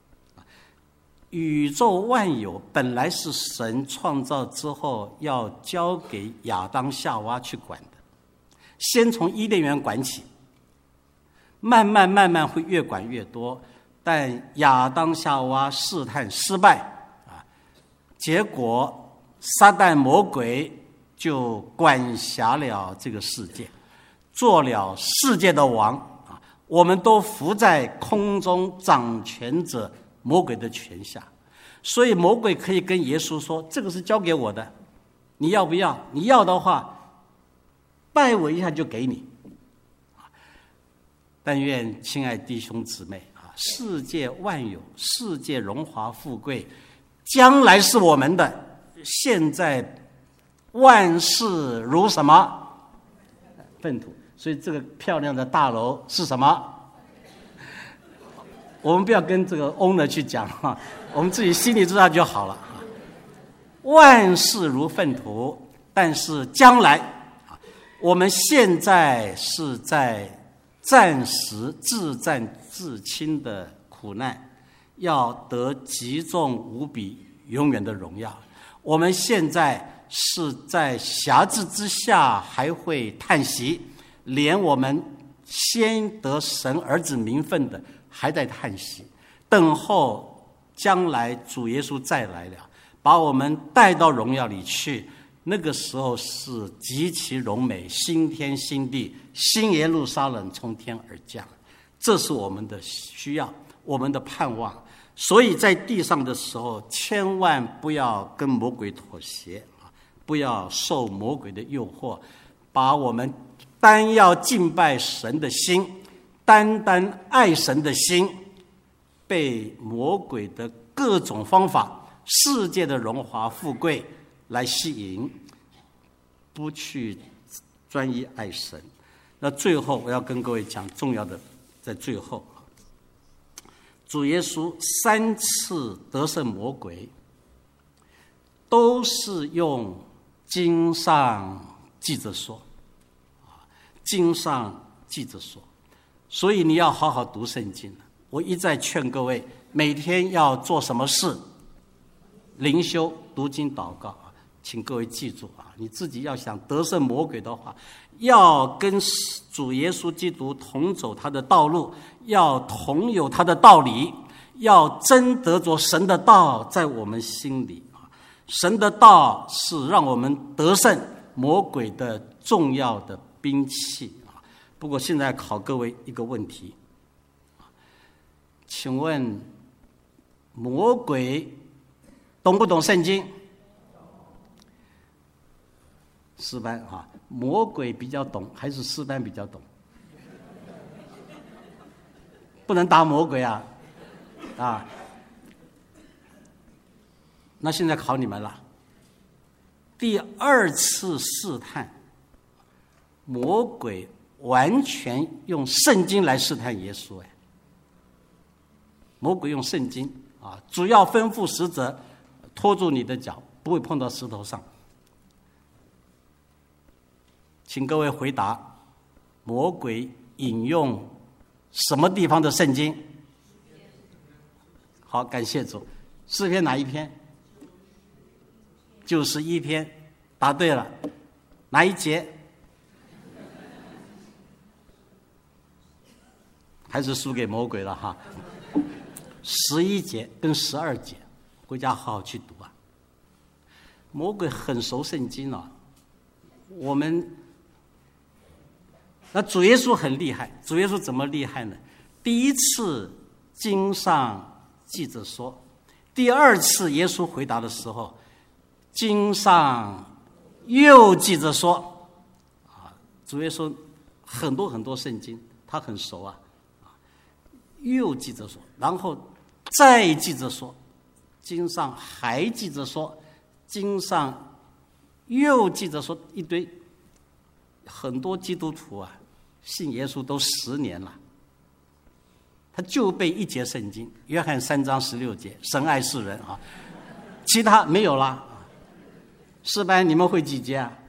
[SPEAKER 1] 宇宙万有本来是神创造之后要交给亚当夏娃去管的，先从伊甸园管起，慢慢慢慢会越管越多，但亚当夏娃试探失败啊，结果撒旦魔鬼就管辖了这个世界，做了世界的王啊，我们都伏在空中掌权者魔鬼的权下，所以魔鬼可以跟耶稣说：“这个是交给我的，你要不要？你要的话，拜我一下就给你。”但愿亲爱弟兄姊妹啊，世界万有，世界荣华富贵，将来是我们的，现在万事如什么？粪土。所以这个漂亮的大楼是什么？我们不要跟这个 owner 去讲哈，我们自己心里知道就好了。万事如粪土，但是将来，我们现在是在暂时自战自清的苦难，要得极重无比永远的荣耀。我们现在是在辖制之下，还会叹息，连我们先得神儿子名分的还在叹息，等候将来主耶稣再来了，把我们带到荣耀里去。那个时候是极其荣美，新天新地，新耶路撒冷从天而降，这是我们的需要，我们的盼望。所以在地上的时候，千万不要跟魔鬼妥协，不要受魔鬼的诱惑，把我们单要敬拜神的心，单单爱神的心，被魔鬼的各种方法、世界的荣华富贵来吸引，不去专一爱神。那最后我要跟各位讲重要的，在最后，主耶稣三次得胜魔鬼，都是用经上记着说，经上记着说，所以你要好好读圣经。我一再劝各位每天要做什么事？灵修、读经、祷告啊！请各位记住啊，你自己要想得胜魔鬼的话，要跟主耶稣基督同走他的道路，要同有他的道理，要真得着神的道在我们心里啊！神的道是让我们得胜魔鬼的重要的兵器啊！不过现在考各位一个问题，请问魔鬼懂不懂圣经？诗班啊，魔鬼比较懂还是诗班比较懂？不能打魔鬼啊！啊，那现在考你们了。第二次试探，魔鬼完全用圣经来试探耶稣。哎，魔鬼用圣经啊，主要吩咐使者拖住你的脚，不会碰到石头上。请各位回答，魔鬼引用什么地方的圣经？好，感谢主。诗篇哪一篇？九十一篇，答对了。哪一节？还是输给魔鬼了哈。十一节跟十二节，回家好好去读啊。魔鬼很熟圣经啊，我们那主耶稣很厉害，主耶稣怎么厉害呢？第一次经上记着说，第二次耶稣回答的时候，经上又记着说，啊，主耶稣很多很多圣经，他很熟啊，又记着说，然后再记着说，经上还记着说，经上又记着说，一堆。很多基督徒啊，信耶稣都十年了，他就背一节圣经，约翰三章十六节，神爱世人啊，其他没有啦。诗班你们会几节啊？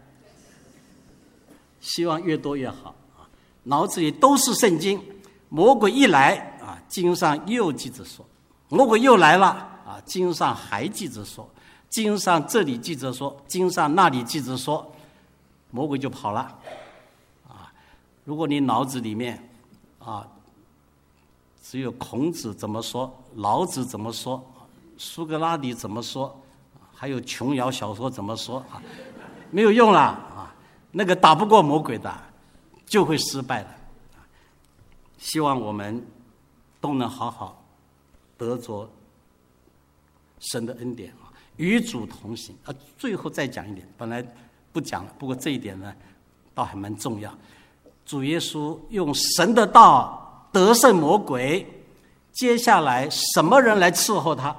[SPEAKER 1] 希望越多越好啊！脑子里都是圣经，魔鬼一来啊，经上又记着说，魔鬼又来了啊，经上还记着说，经上这里记着说，经上那里记着说，魔鬼就跑了啊！如果你脑子里面啊只有孔子怎么说，老子怎么说，苏格拉底怎么说，还有琼瑶小说怎么说啊，没有用了啊！那个打不过魔鬼的，就会失败了。希望我们都能好好得着神的恩典啊，与主同行啊！最后再讲一点，本来不讲了，不过这一点呢，倒还蛮重要。主耶稣用神的道得胜魔鬼，接下来什么人来伺候他？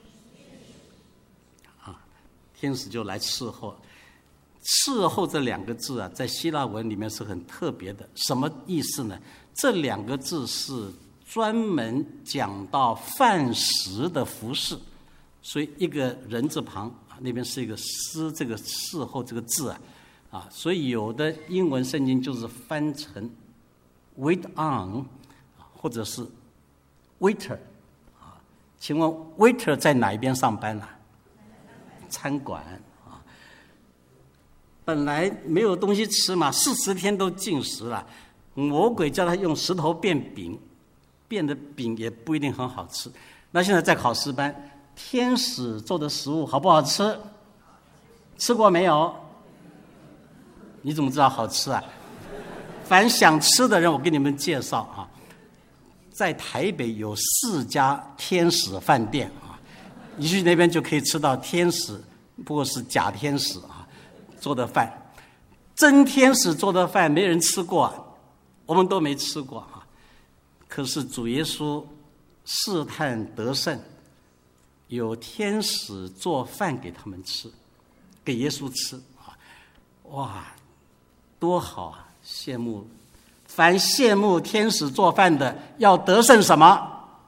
[SPEAKER 1] 啊，天使就来伺候。伺候这两个字啊，在希腊文里面是很特别的，什么意思呢？这两个字是专门讲到饭食的服侍，所以一个人字旁那边是一个师，这个伺候这个字啊，啊，所以有的英文圣经就是翻成 wait on， 或者是 waiter， 啊，请问 waiter 在哪一边上班啊？餐馆啊，本来没有东西吃嘛，四十天都禁食了，魔鬼叫他用石头变饼，变的饼也不一定很好吃。那现在在考试班，天使做的食物好不好吃？吃过没有？你怎么知道好吃啊？凡想吃的人，我给你们介绍啊，在台北有四家天使饭店啊，你去那边就可以吃到天使，不过是假天使啊做的饭，真天使做的饭没人吃过，我们都没吃过啊。可是主耶稣试探得胜，有天使做饭给他们吃，给耶稣吃啊，哇，多好啊！羡慕，凡羡慕天使做饭的，要得胜什么？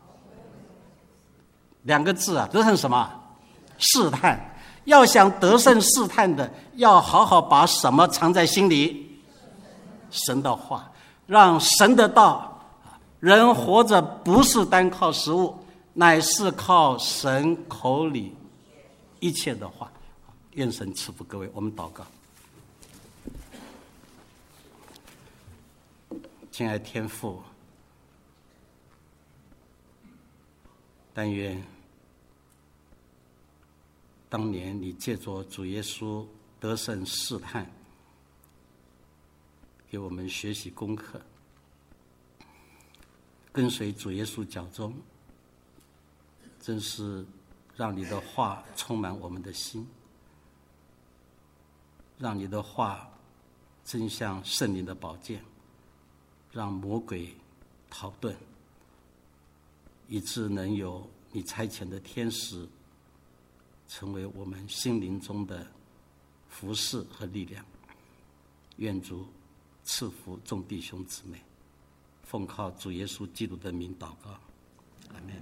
[SPEAKER 1] 两个字啊，得胜什么？试探。要想得胜试探的，要好好把什么藏在心里？神的话，让神的道。人活着不是单靠食物， 乃是靠神口里一切的话。愿神赐福各位，我们祷告。亲爱天父，但愿当年你借着主耶稣得胜试探，给我们学习功课，跟随主耶稣脚踪，真是让你的话充满我们的心，让你的话真像圣灵的宝剑，让魔鬼逃遁，以致能有你差遣的天使成为我们心灵中的服侍和力量。愿主赐福众弟兄姊妹，奉靠主耶稣基督的名祷告，阿们。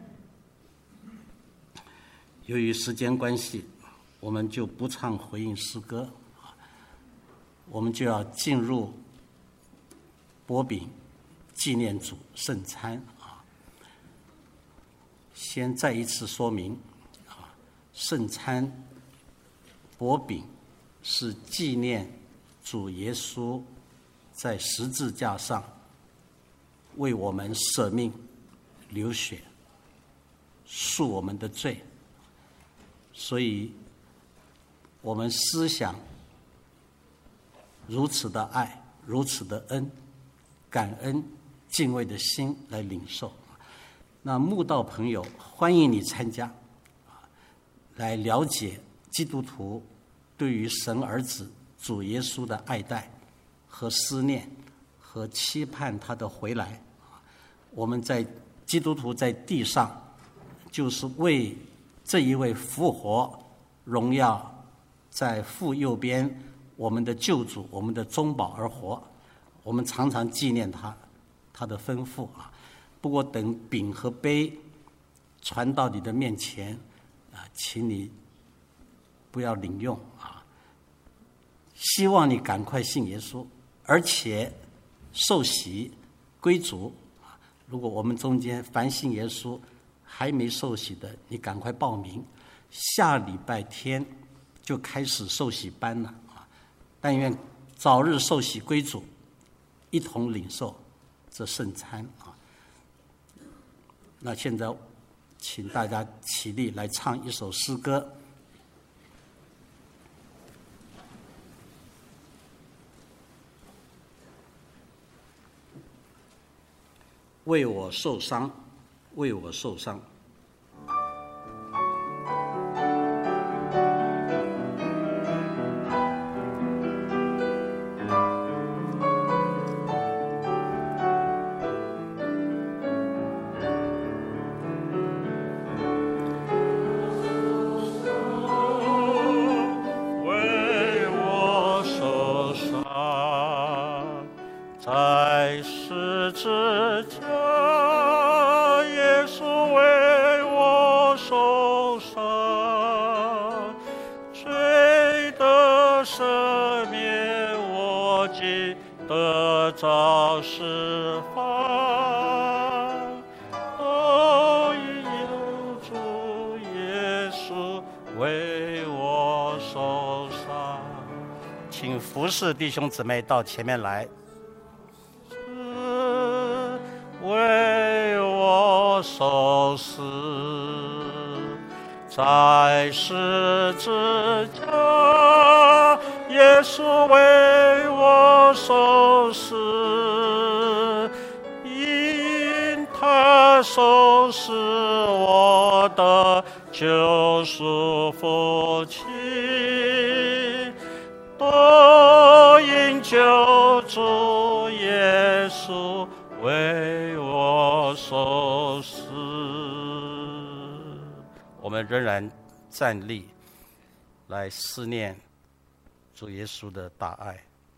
[SPEAKER 1] 由于时间关系，我们就不唱回应诗歌，我们就要进入擘饼纪念主圣餐啊。先再一次说明啊，圣餐擘饼是纪念主耶稣在十字架上为我们舍命流血，赎我们的罪，所以我们思想如此的爱，如此的恩，感恩敬畏的心来领受。那慕道朋友，欢迎你参加，来了解基督徒对于神儿子主耶稣的爱戴和思念和期盼他的回来。我们在基督徒在地上，就是为这一位复活荣耀在父右边我们的救主，我们的中保而活。我们常常纪念他，他的吩咐啊。不过等饼和杯传到你的面前啊，请你不要领用啊。希望你赶快信耶稣，而且受洗归主啊。如果我们中间凡信耶稣还没受洗的，你赶快报名，下礼拜天就开始受洗班了啊！但愿早日受洗归主，一同领受这圣餐啊！那现在，请大家起立来唱一首诗歌。为我受伤，为我受伤。服侍弟兄姊妹到前面来。为我受死，在十字架，耶稣为我受死，因他受死，我的救赎福气。多因救主耶稣为我受死。我们仍然站立来思念主耶稣的大爱。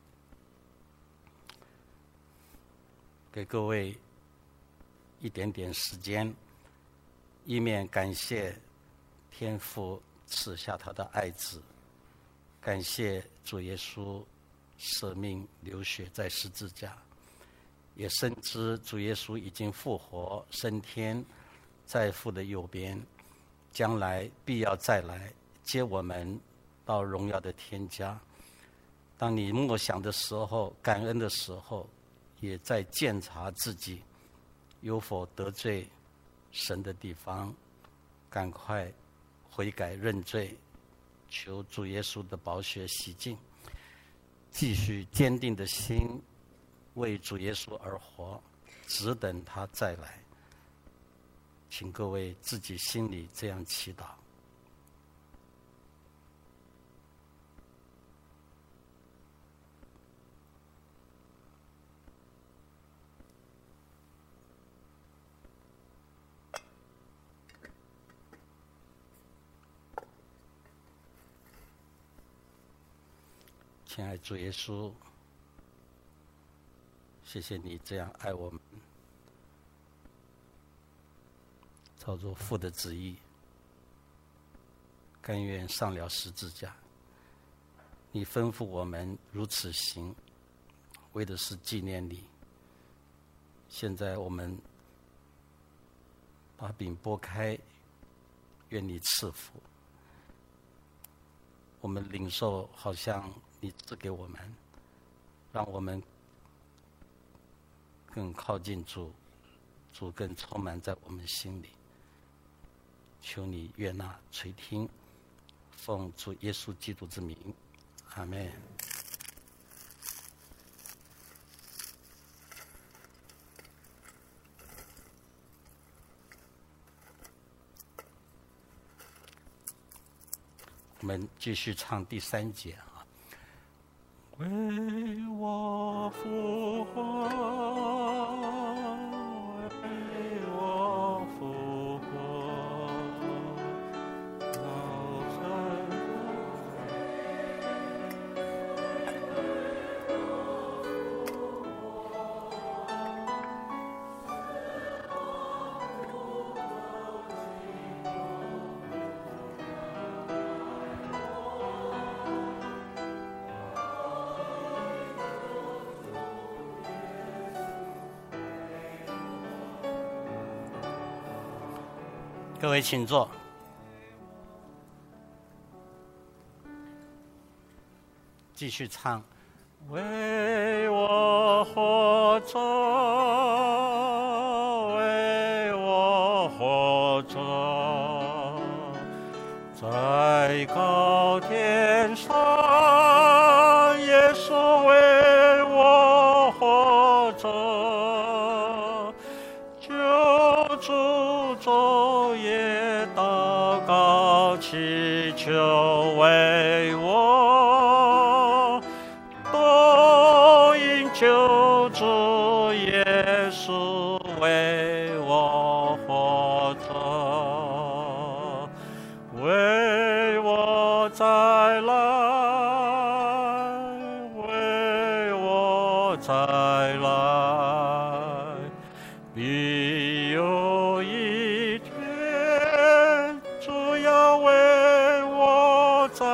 [SPEAKER 1] 给各位一点点时间，一面感谢天父赐下他的爱子，感谢主耶稣舍命流血在十字架，也深知主耶稣已经复活升天， 在父的右边，将来必要再来接我们到荣耀的天家。当你默想的时候，感恩的时候，也在检查自己有否得罪神的地方，赶快悔改认罪，求主耶稣的宝血洗净，继续坚定的心为主耶稣而活，只等他再来。请各位自己心里这样祈祷。亲爱的主耶稣，谢谢你这样爱我们，照着父的旨意，甘愿上了十字架。你吩咐我们如此行，为的是纪念你。现在我们把饼拨开，愿你赐福。我们领受，好像你赐给我们，让我们更靠近主，主更充满在我们心里。求你悦纳垂听，奉主耶稣基督之名，阿们。我们继续唱第三节啊。为我复活，为我复活，高山各位请坐。继续唱。为我活着，为我活着，在高天上，耶稣为我活着，救主昼夜祷告祈求为我，都因救主耶稣为我活着，为我再来，为我再来，必有一天主要为我再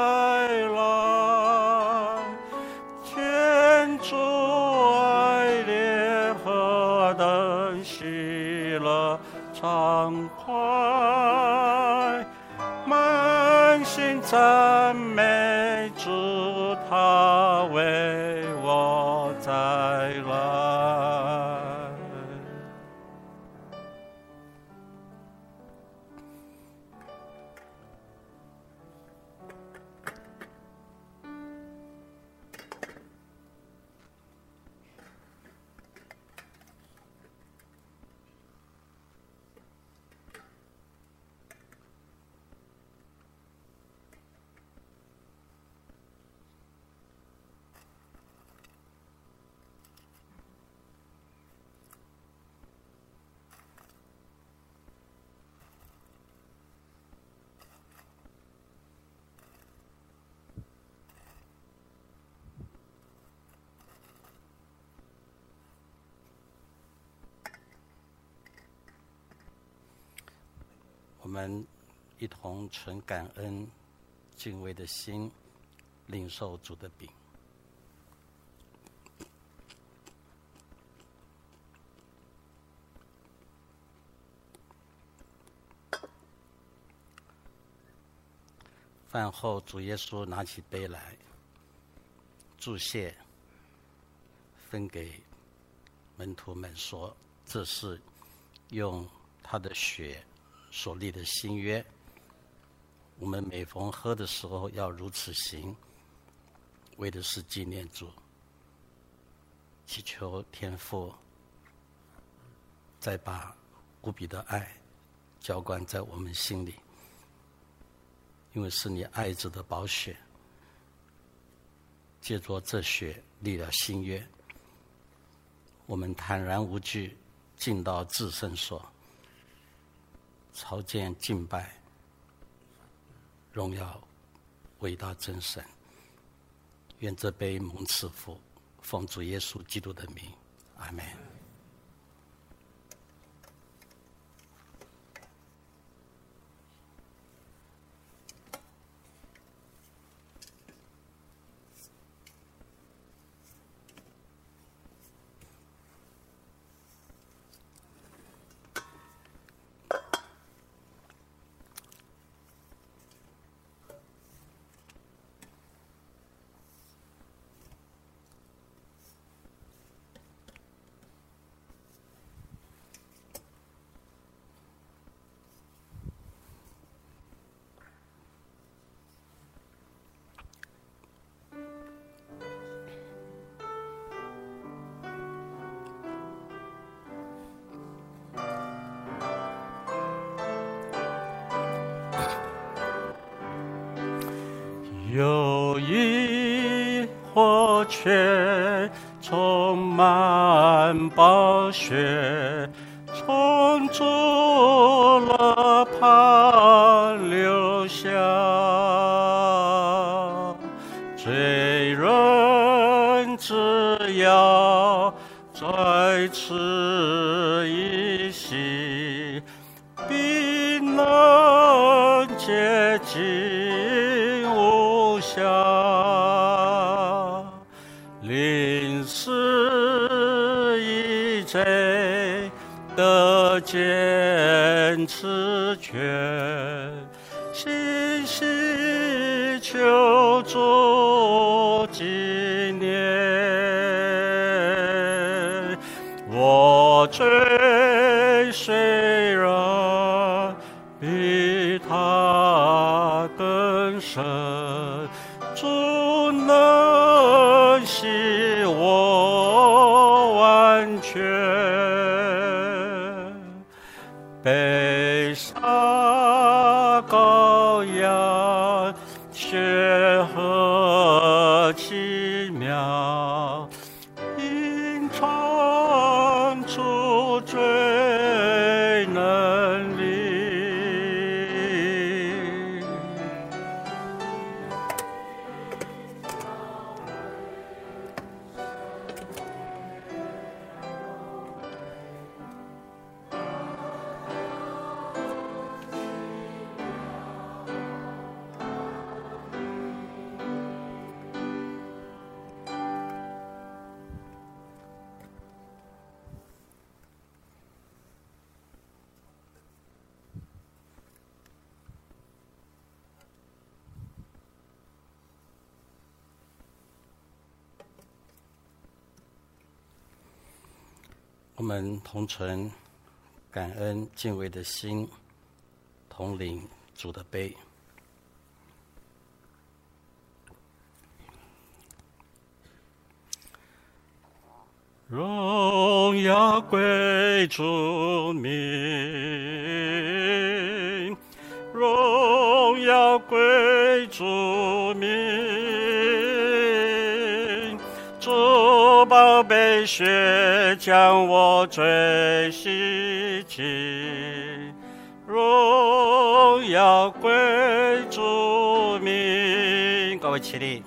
[SPEAKER 1] 来。天主爱怜何等喜乐畅快，满心赞美主，他为我再来。我们一同存感恩、敬畏的心，领受主的饼。 饭后，主耶稣拿起杯来，祝谢，分给门徒们说：“这是用他的血所立的新约。我们每逢喝的时候，要如此行，为的是纪念主。祈求天父再把无比的爱浇灌在我们心里，因为是你爱子的宝血，借着这血立了新约。我们坦然无惧进到至圣所，朝见敬拜，荣耀伟大真神。愿这杯蒙赐福，奉主耶稣基督的名，阿们。有一火泉充满宝血，从主了旁流下，罪人只要在此一息，必能洁净临死一罪得见此权，细细求主纪念。我罪虽然比他更深，主能洗我完全，被杀羔羊，血何奇妙，隐藏出罪能力。我们同存感恩敬畏的心，同领主的杯。荣耀归主名，荣耀归主名，主宝贝血将我罪洗净，荣耀归主名。各位起立。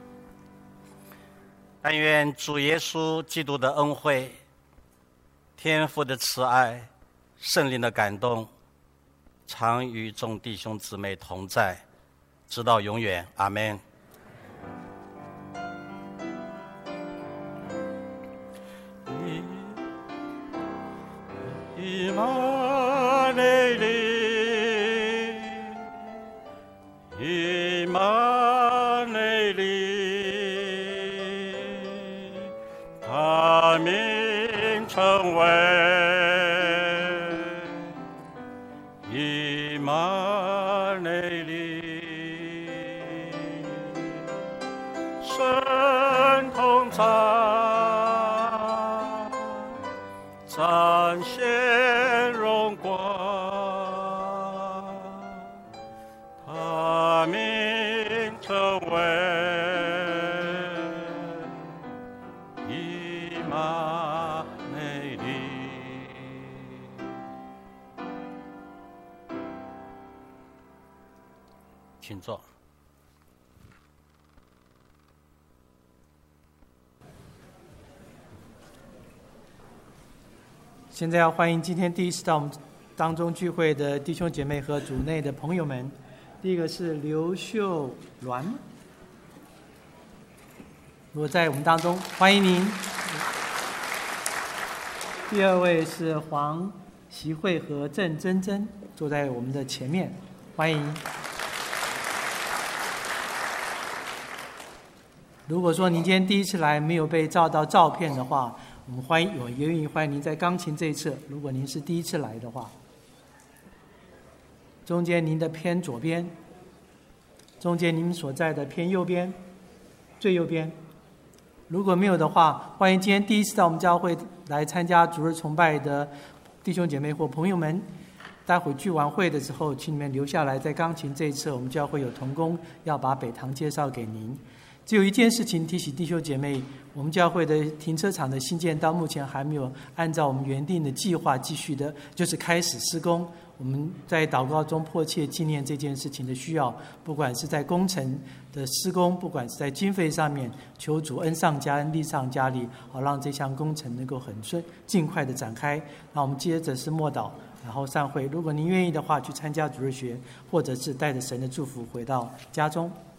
[SPEAKER 1] 但愿主耶稣基督的恩惠、天父的慈爱、圣灵的感动，常与众弟兄姊妹同在，直到永远。阿们。以马内利，以
[SPEAKER 2] 成为以马内利，神同在，展现荣光，他名成为以马内利。请坐。
[SPEAKER 3] 现在要欢迎今天第一次到我们当中聚会的弟兄姐妹和主内的朋友们。第一个是刘秀鸾，如果在我们当中，欢迎您。第二位是黄习慧和郑珍珍，坐在我们的前面，欢迎。如果说您今天第一次来没有被照到照片的话，我们欢迎，我也愿意欢迎您在钢琴这一侧。如果您是第一次来的话，中间您的偏左边，中间您所在的偏右边，最右边。如果没有的话，欢迎今天第一次到我们教会来参加主日崇拜的弟兄姐妹或朋友们，待会聚完会的时候，请你们留下来，在钢琴这一侧，我们教会有同工要把北堂介绍给您。只有一件事情提醒弟兄姐妹，我们教会的停车场的新建到目前还没有按照我们原定的计划继续的，就是开始施工。我们在祷告中迫切纪念这件事情的需要，不管是在工程的施工，不管是在经费上面，求主恩上加恩，利上加利，好让这项工程能够很顺尽快的展开。那我们接着是默祷，然后散会。如果您愿意的话，去参加主日学，或者是带着神的祝福回到家中。